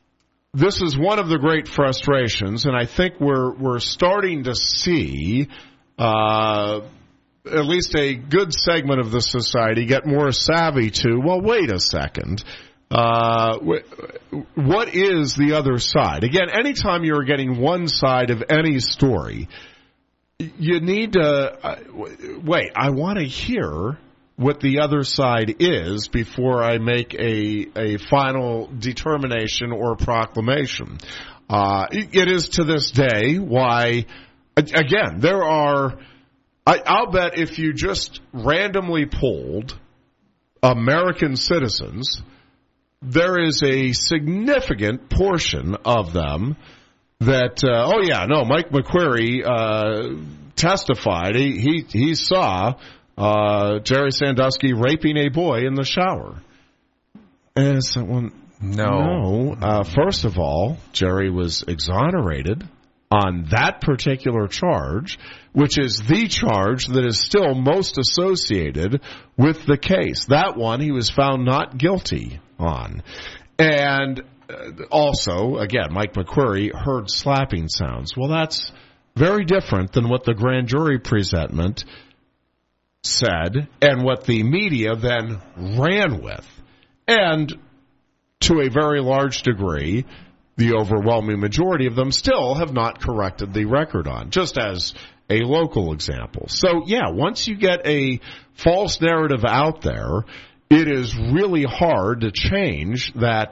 one of the great frustrations, and I think we're starting to see at least a good segment of the society get more savvy to, well, wait a second. What is the other side? Again, anytime you're getting one side of any story, you need to wait. I want to hear what the other side is before I make a final determination or proclamation. It is to this day why again, there are, I'll bet if you just randomly polled American citizens, there is a significant portion of them that, Mike McQuarrie testified. He saw Jerry Sandusky raping a boy in the shower. And so, well, no. First of all, Jerry was exonerated on that particular charge, which is the charge that is still most associated with the case. That one he was found not guilty on. And also, again, Mike McQuarrie heard slapping sounds. Well, that's very different than what the grand jury presentment said and what the media then ran with. And to a very large degree, the overwhelming majority of them still have not corrected the record on, just as a local example. So, once you get a false narrative out there, it is really hard to change that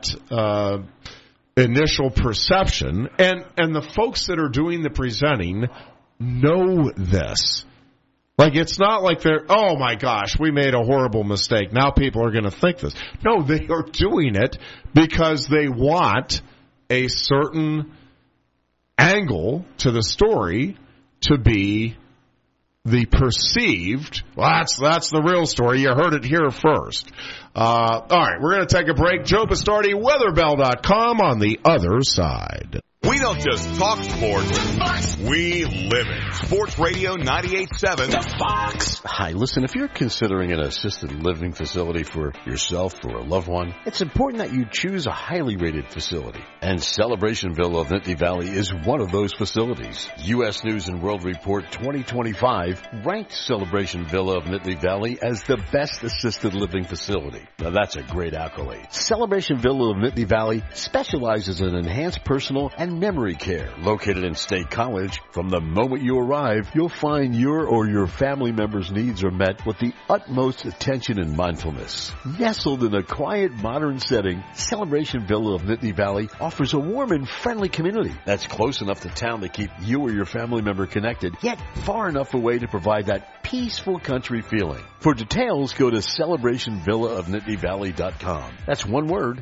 initial perception. And the folks that are doing the presenting know this. Like, it's not like they're, oh my gosh, we made a horrible mistake. Now people are going to think this. No, they are doing it because they want a certain angle to the story to be the perceived. Well, that's the real story. You heard it here first. All right, we're going to take a break. Joe Bastardi, weatherbell.com on the other side. We don't just talk sports, we live it. Sports Radio 98.7 The Fox. Hi, listen, if you're considering an assisted living facility for yourself or a loved one, it's important that you choose a highly rated facility. And Celebration Villa of Nittany Valley is one of those facilities. U.S. News and World Report 2025 ranked Celebration Villa of Nittany Valley as the best assisted living facility. Now that's a great accolade. Celebration Villa of Nittany Valley specializes in enhanced personal and memory care. Located in State College, from the moment you arrive, you'll find your or your family member's needs are met with the utmost attention and mindfulness. Nestled in a quiet, modern setting, Celebration Villa of Nittany Valley offers a warm and friendly community that's close enough to town to keep you or your family member connected, yet far enough away to provide that peaceful country feeling. For details, go to celebrationvillaofnittanyvalley.com. That's one word,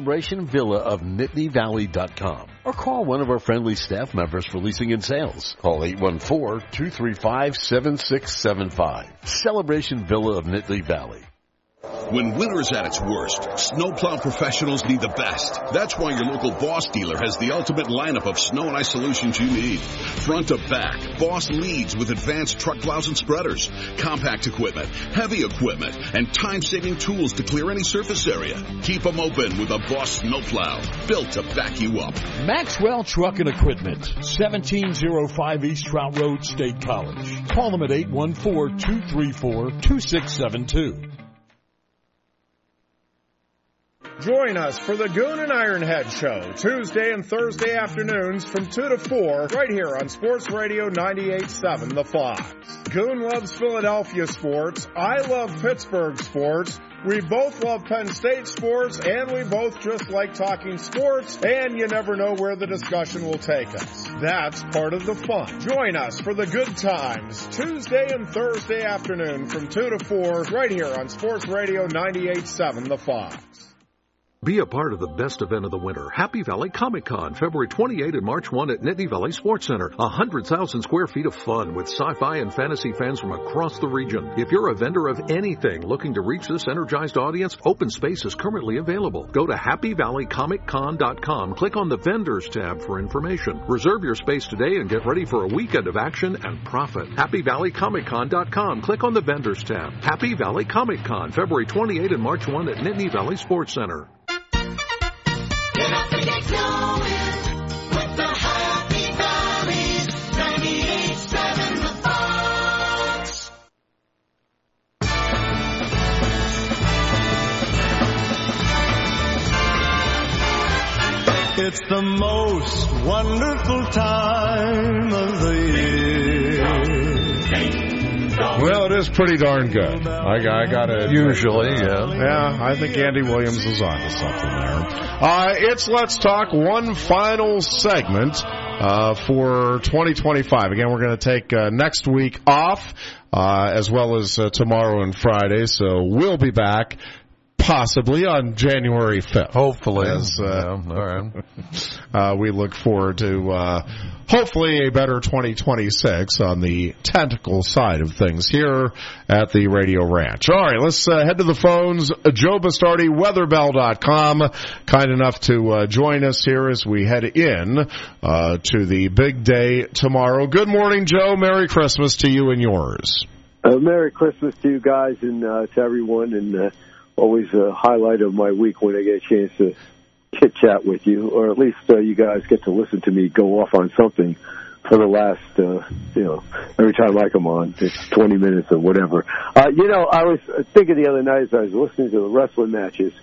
celebrationvillaofnittanyvalley.com. Or call one of our friendly staff members for leasing and sales. Call 814-235-7675. Celebration Villa of Nittany Valley. When winter's at its worst, snowplow professionals need the best. That's why your local Boss dealer has the ultimate lineup of snow and ice solutions you need. Front to back, Boss leads with advanced truck plows and spreaders, compact equipment, heavy equipment, and time-saving tools to clear any surface area. Keep them open with a Boss snowplow, built to back you up. Maxwell Truck and Equipment, 1705 East Trout Road, State College. Call them at 814-234-2672. Join us for the Goon and Ironhead Show, Tuesday and Thursday afternoons from 2 to 4, right here on Sports Radio 98.7 The Fox. Goon loves Philadelphia sports. I love Pittsburgh sports. We both love Penn State sports, and we both just like talking sports, and you never know where the discussion will take us. That's part of the fun. Join us for the good times, Tuesday and Thursday afternoon from 2 to 4, right here on Sports Radio 98.7 The Fox. Be a part of the best event of the winter. Happy Valley Comic Con, February 28 and March 1 at Nittany Valley Sports Center. 100,000 square feet of fun with sci-fi and fantasy fans from across the region. If you're a vendor of anything looking to reach this energized audience, open space is currently available. Go to happyvalleycomiccon.com. Click on the Vendors tab for information. Reserve your space today and get ready for a weekend of action and profit. happyvalleycomiccon.com. Click on the Vendors tab. Happy Valley Comic Con, February 28 and March 1 at Nittany Valley Sports Center. Get up and get going with the Happy Valley 98.7 The Fox. It's the most wonderful time of the year. Well, it is pretty darn good. I got it. Usually, yeah. Yeah, I think Andy Williams is on to something there. It's Let's Talk, one final segment for 2025. Again, we're going to take next week off, as well as tomorrow and Friday. So we'll be back possibly on January 5th. Hopefully. All right. We look forward to hopefully a better 2026 on the tactical side of things here at the Radio Ranch. All right, let's head to the phones. Joe Bastardi, weatherbell.com, kind enough to join us here as we head in to the big day tomorrow. Good morning, Joe. Merry Christmas to you and yours. Merry Christmas to you guys and to everyone, and always a highlight of my week when I get a chance to chit-chat with you, or at least you guys get to listen to me go off on something for the last, every time I come on, it's 20 minutes or whatever. I was thinking the other night as I was listening to the wrestling matches,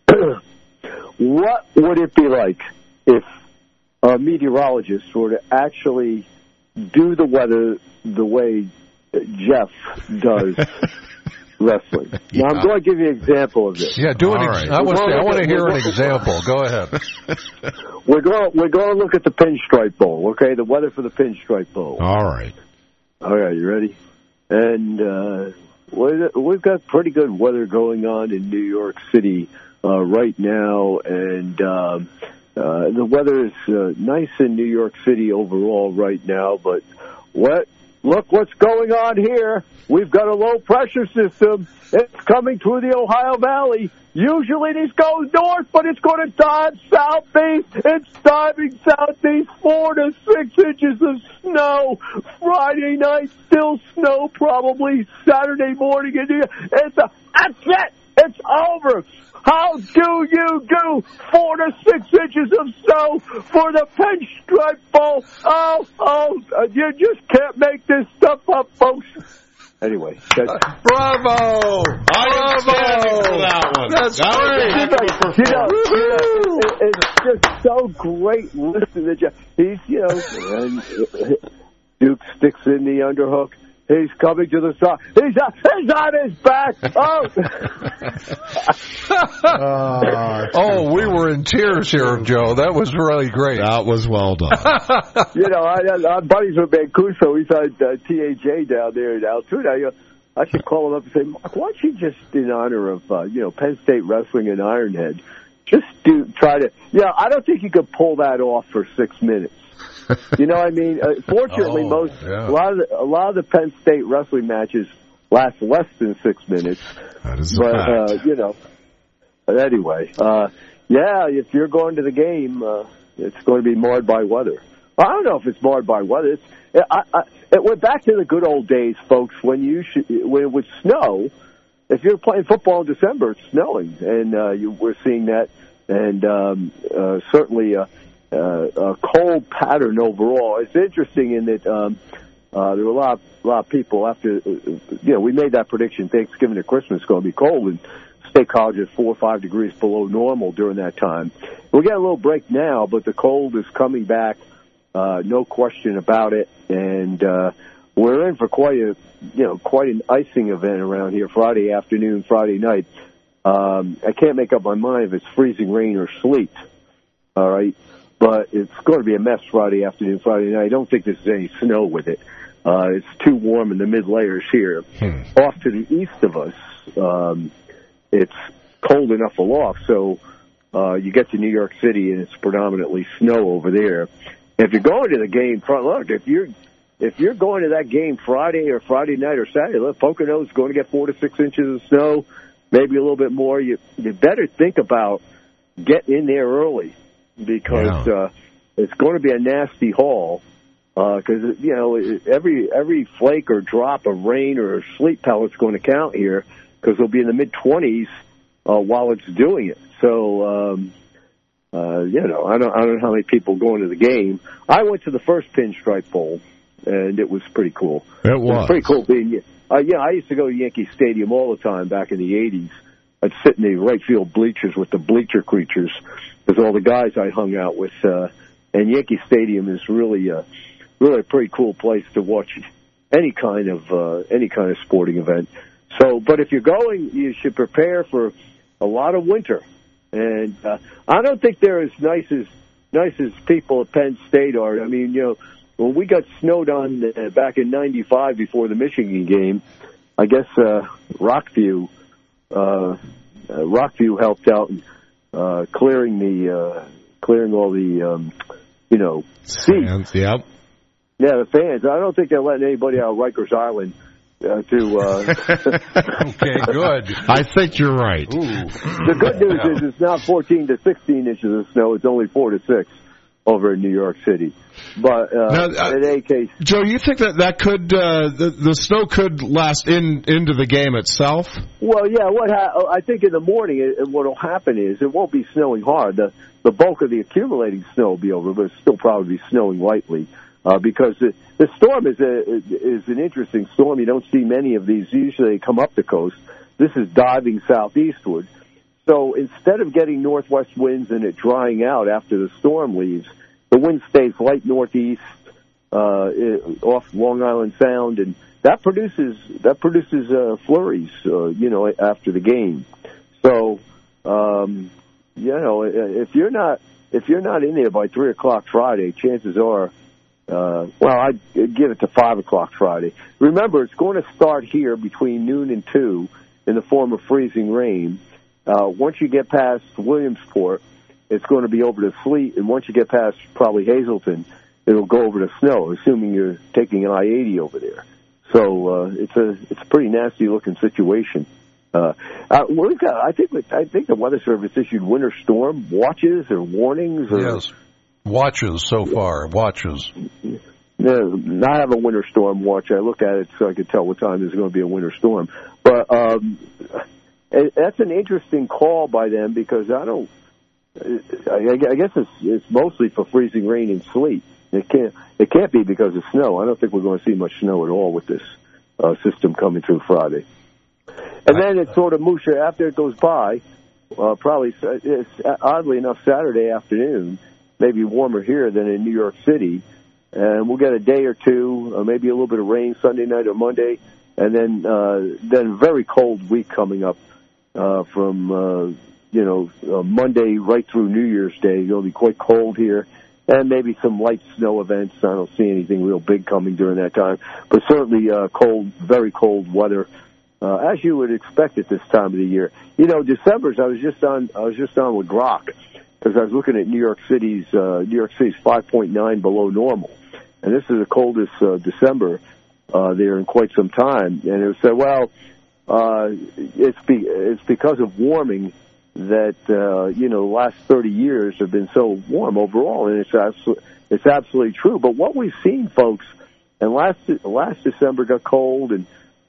what would it be like if a meteorologist were to actually do the weather the way Jeff does wrestling? Now, I'm going to give you an example of this. Yeah, I want to hear an example. Go ahead. We're going to look at the Pinstripe Bowl, okay? The weather for the Pinstripe Bowl. All right. You ready? And we've got pretty good weather going on in New York City right now, and the weather is nice in New York City overall right now, but look what's going on here. We've got a low-pressure system. It's coming through the Ohio Valley. Usually this goes north, but it's going to dive southeast. It's diving southeast, 4 to 6 inches of snow. Friday night, still snow probably. Saturday morning, that's it. It's over. How do you do 4 to 6 inches of snow for the Pinstripe Bowl? You just can't make this stuff up, folks. Anyway, bravo! I am standing for that one. That's great. It's just so great listening to Jeff. He's, Duke sticks in the underhook. He's coming to the side. He's on his back. We were in tears here, Joe. That was really great. That was well done. I'm buddies with Mancuso. He's on TAJ down there in Altoona. I should call him up and say, Mark, why don't you just, in honor of Penn State Wrestling and Ironhead, just try to. I don't think you could pull that off for 6 minutes. You know what I mean? Fortunately, a lot of the Penn State wrestling matches last less than 6 minutes. That is a fact. But anyway, if you're going to the game, it's going to be marred by weather. I don't know if it's marred by weather. It went back to the good old days, folks, when it would snow. If you're playing football in December, it's snowing, and we're seeing that, and certainly. A cold pattern overall. It's interesting in that there were a lot of people after we made that prediction. Thanksgiving to Christmas is going to be cold, and State College is 4 or 5 degrees below normal during that time. We got a little break now, but the cold is coming back, no question about it. And we're in for quite an icing event around here. Friday afternoon, Friday night. I can't make up my mind if it's freezing rain or sleet. All right. But it's going to be a mess Friday afternoon, Friday night. I don't think there's any snow with it. It's too warm in the mid-layers here. Off to the east of us, it's cold enough aloft, so you get to New York City and it's predominantly snow over there. If you're going to the game, if you're going to that game Friday or Friday night or Saturday, Pocono's going to get 4 to 6 inches of snow, maybe a little bit more. You better think about getting in there early. Because it's going to be a nasty haul. Because every flake or drop of rain or sleet pellet's going to count here. Because it'll be in the mid-20s while it's doing it. So I don't know how many people going to the game. I went to the first Pinstripe Bowl, and it was pretty cool. It was pretty cool being. I used to go to Yankee Stadium all the time back in the '80s. I'd sit in the right field bleachers with the bleacher creatures. Because all the guys I hung out with, and Yankee Stadium is really a pretty cool place to watch any kind of sporting event. So, but if you're going, you should prepare for a lot of winter. And I don't think they're as nice as as people at Penn State are. I mean, when we got snowed on back in '95 before the Michigan game, I guess Rockview helped out clearing all the seats. Yep. Yeah, the fans. I don't think they're letting anybody out of Rikers Island Okay, good. I think you're right. The good news is it's not 14 to 16 inches of snow. It's only 4 to 6 over in New York City. But in any case, Joe, you think that could the snow could last into the game itself? Well, yeah. I think in the morning, what will happen is it won't be snowing hard. The bulk of the accumulating snow will be over, but it'll still probably be snowing lightly. Because the storm is an interesting storm. You don't see many of these. Usually they come up the coast. This is diving southeastward. So instead of getting northwest winds and it drying out after the storm leaves, the wind stays light northeast off Long Island Sound, and that produces flurries, after the game. So, if you're not in there by 3:00 Friday, chances are. I'd give it to 5 o'clock Friday. Remember, it's going to start here between noon and 2 in the form of freezing rain. Once you get past Williamsport, it's going to be over to sleet, and once you get past probably Hazleton, it'll go over to snow, assuming you're taking an I-80 over there. So it's a pretty nasty looking situation. I think the Weather Service issued winter storm watches or warnings. Yes. Watches so far. Watches. No, I have a winter storm watch. I look at it so I can tell what time there's going to be a winter storm. But that's an interesting call by them because I guess it's mostly for freezing rain and sleet. It can't be because of snow. I don't think we're going to see much snow at all with this system coming through Friday. And then it's sort of Musha after it goes by. Probably it's oddly enough Saturday afternoon. Maybe warmer here than in New York City. And we'll get a day or two, maybe a little bit of rain Sunday night or Monday, and then a very cold week coming up from Monday right through New Year's Day. It'll be quite cold here, and maybe some light snow events. I don't see anything real big coming during that time, but certainly cold, very cold weather, as you would expect at this time of the year. December's. I was just on with Grok. Because I was looking at New York City's 5.9 below normal, and this is the coldest December there in quite some time. And it said, it's because of warming that the last 30 years have been so warm overall, and it's absolutely true. But what we've seen, folks, and last December got cold, and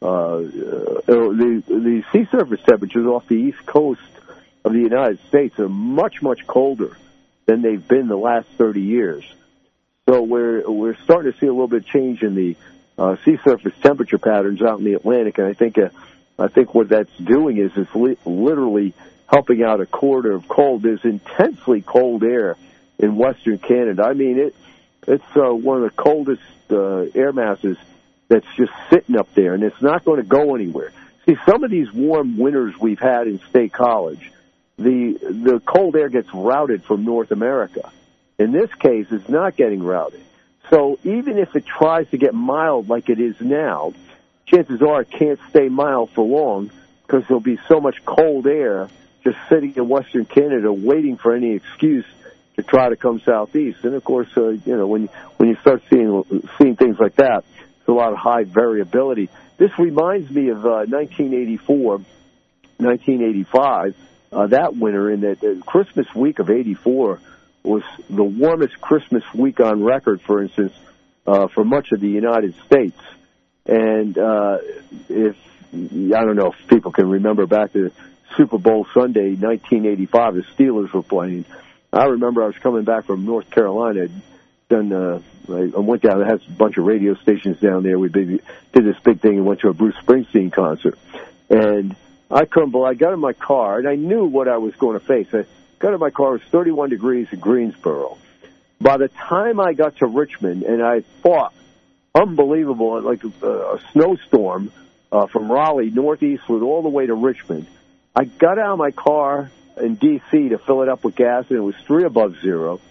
the sea surface temperatures off the East Coast of the United States are much, much colder than they've been the last 30 years. So we're starting to see a little bit of change in the sea surface temperature patterns out in the Atlantic, and I think what that's doing is it's literally helping out a quarter of cold. There's intensely cold air in Western Canada. I mean, it's one of the coldest air masses that's just sitting up there, and it's not going to go anywhere. See, some of these warm winters we've had in State College, the cold air gets routed from North America. In this case, it's not getting routed. So even if it tries to get mild like it is now, chances are it can't stay mild for long because there'll be so much cold air just sitting in Western Canada waiting for any excuse to try to come southeast. And of course, when you start seeing things like that, there's a lot of high variability. This reminds me of 1984, 1985. That winter, in that Christmas week of '84 was the warmest Christmas week on record, for instance, for much of the United States. And I don't know if people can remember back to Super Bowl Sunday, 1985, the Steelers were playing. I remember I was coming back from North Carolina. I went down. I had a bunch of radio stations down there. We did this big thing and went to a Bruce Springsteen concert. And I got in my car, and I knew what I was going to face. I got in my car. It was 31 degrees in Greensboro. By the time I got to Richmond, and I thought, unbelievable, like a snowstorm from Raleigh northeastward all the way to Richmond, I got out of my car in D.C. to fill it up with gas, and it was 3 above zero.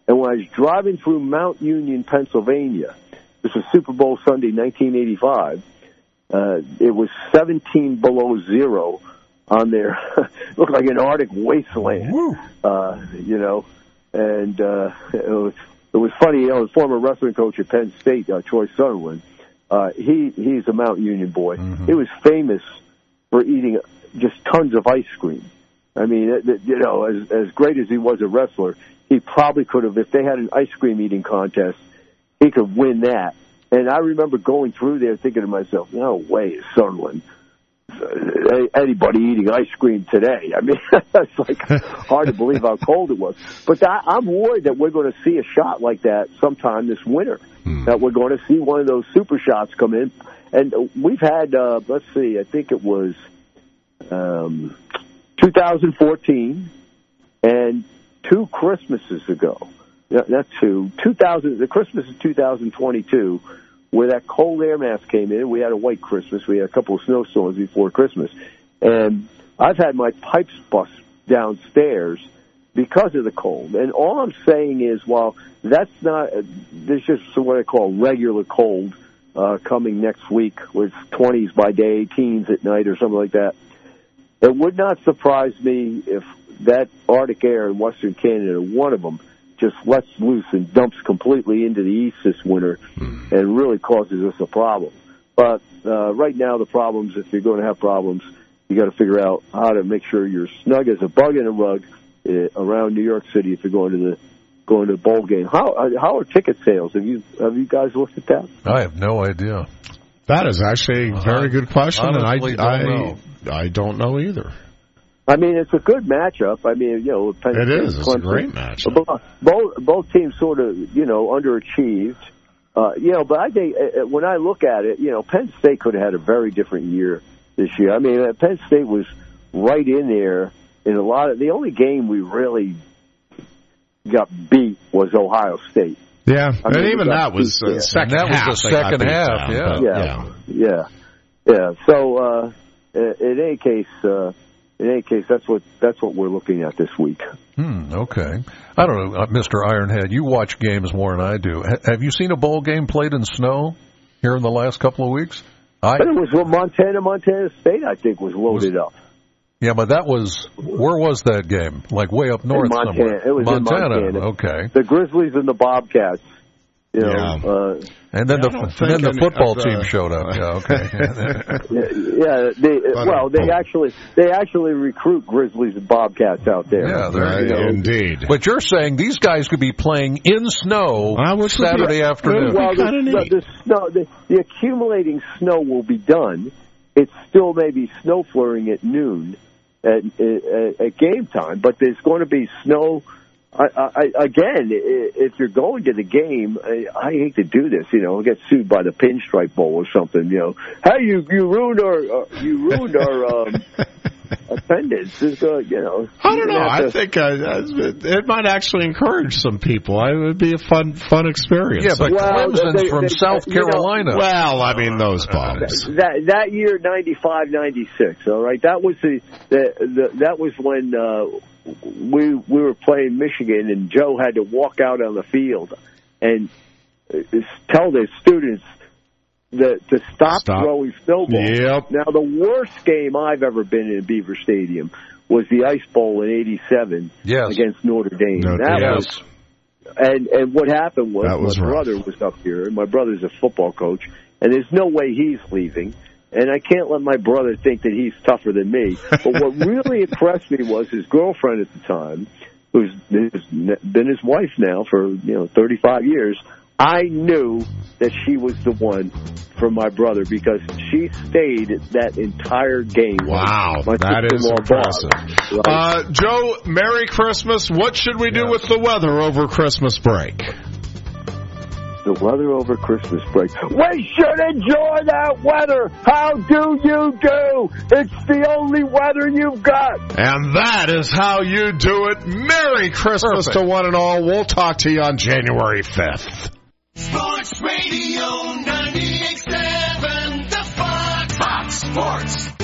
And when I was driving through Mount Union, Pennsylvania, this was Super Bowl Sunday, 1985, it was 17 below zero on there. It looked like an Arctic wasteland, you know. And it was funny, you know, the former wrestling coach at Penn State, Troy Sutherland, he's a Mount Union boy. Mm-hmm. He was famous for eating just tons of ice cream. I mean, you know, as great as he was a wrestler, he probably could have, if they had an ice cream eating contest, he could win that. And I remember going through there thinking to myself, no way is Sutherland anybody eating ice cream today. I mean, it's like hard to believe how cold it was. But I'm worried that we're going to see a shot like that sometime this winter, that we're going to see one of those super shots come in. And we've had, let's see, I think it was 2014 and 2 Christmases ago. Not 2. The Christmas of 2022, where that cold air mass came in. We had a white Christmas. We had a couple of snowstorms before Christmas. And I've had my pipes bust downstairs because of the cold. And all I'm saying is, while that's not, there's just what I call regular cold coming next week, with 20s by day, teens at night, or something like that. It would not surprise me if that Arctic air in Western Canada, one of them, just lets loose and dumps completely into the east this winter and really causes us a problem. But right now, the problems, if you're going to have problems, you got to figure out how to make sure you're snug as a bug in a rug around New York City if you're going to the bowl game. How are ticket sales? Have you guys looked at that? I have no idea. That is actually a very good question, honestly, and I don't know either. I mean, it's a good matchup. I mean, you know, Penn State, it is. It's Clemson, a great matchup. Both teams sort of, you know, underachieved. You know, but I think when I look at it, you know, Penn State could have had a very different year this year. I mean, Penn State was right in there in a lot of. The only game we really got beat was Ohio State. Yeah, and even that was second half. That was the second half. Yeah. So in any case, that's what we're looking at this week. Okay. I don't know, Mr. Ironhead, you watch games more than I do. Have you seen a bowl game played in snow here in the last couple of weeks? It was Montana State, I think, was loaded up. Yeah, but where was that game? Like way up north somewhere? It was Montana. in Montana. Okay. The Grizzlies and the Bobcats. You know, and then the football team showed up. Yeah, okay. They actually recruit Grizzlies and Bobcats out there. Yeah, indeed. But you're saying these guys could be playing in snow Saturday afternoon. Well, the accumulating snow will be done. It's still maybe snow flurrying at noon at game time, but there's going to be snow. Again, if you're going to the game, I hate to do this. You know, I'll get sued by the Pinstripe Bowl or something. You know, hey, you ruined our attendance. You know, I don't know. I think it might actually encourage some people. It would be a fun experience. Yeah, but Clemson's from South Carolina. Well, I mean those bums. That year, 95, 96. All right, that was that was when. We were playing Michigan, and Joe had to walk out on the field and tell the students to stop throwing snowballs. Yep. Now, the worst game I've ever been in Beaver Stadium was the Ice Bowl in '87 against Notre Dame. And what happened was my brother was up here, and my brother's a football coach, and there's no way he's leaving. And I can't let my brother think that he's tougher than me. But what really impressed me was his girlfriend at the time, who's been his wife now for 35 years. I knew that she was the one for my brother because she stayed that entire game. Wow, that is impressive. Right? Joe, Merry Christmas. What should we do with the weather over Christmas break? The weather over Christmas break. We should enjoy that weather. How do you do? It's the only weather you've got. And that is how you do it. Merry Christmas to one and all. We'll talk to you on January 5th. Sports Radio 98.7, the Fox Sports.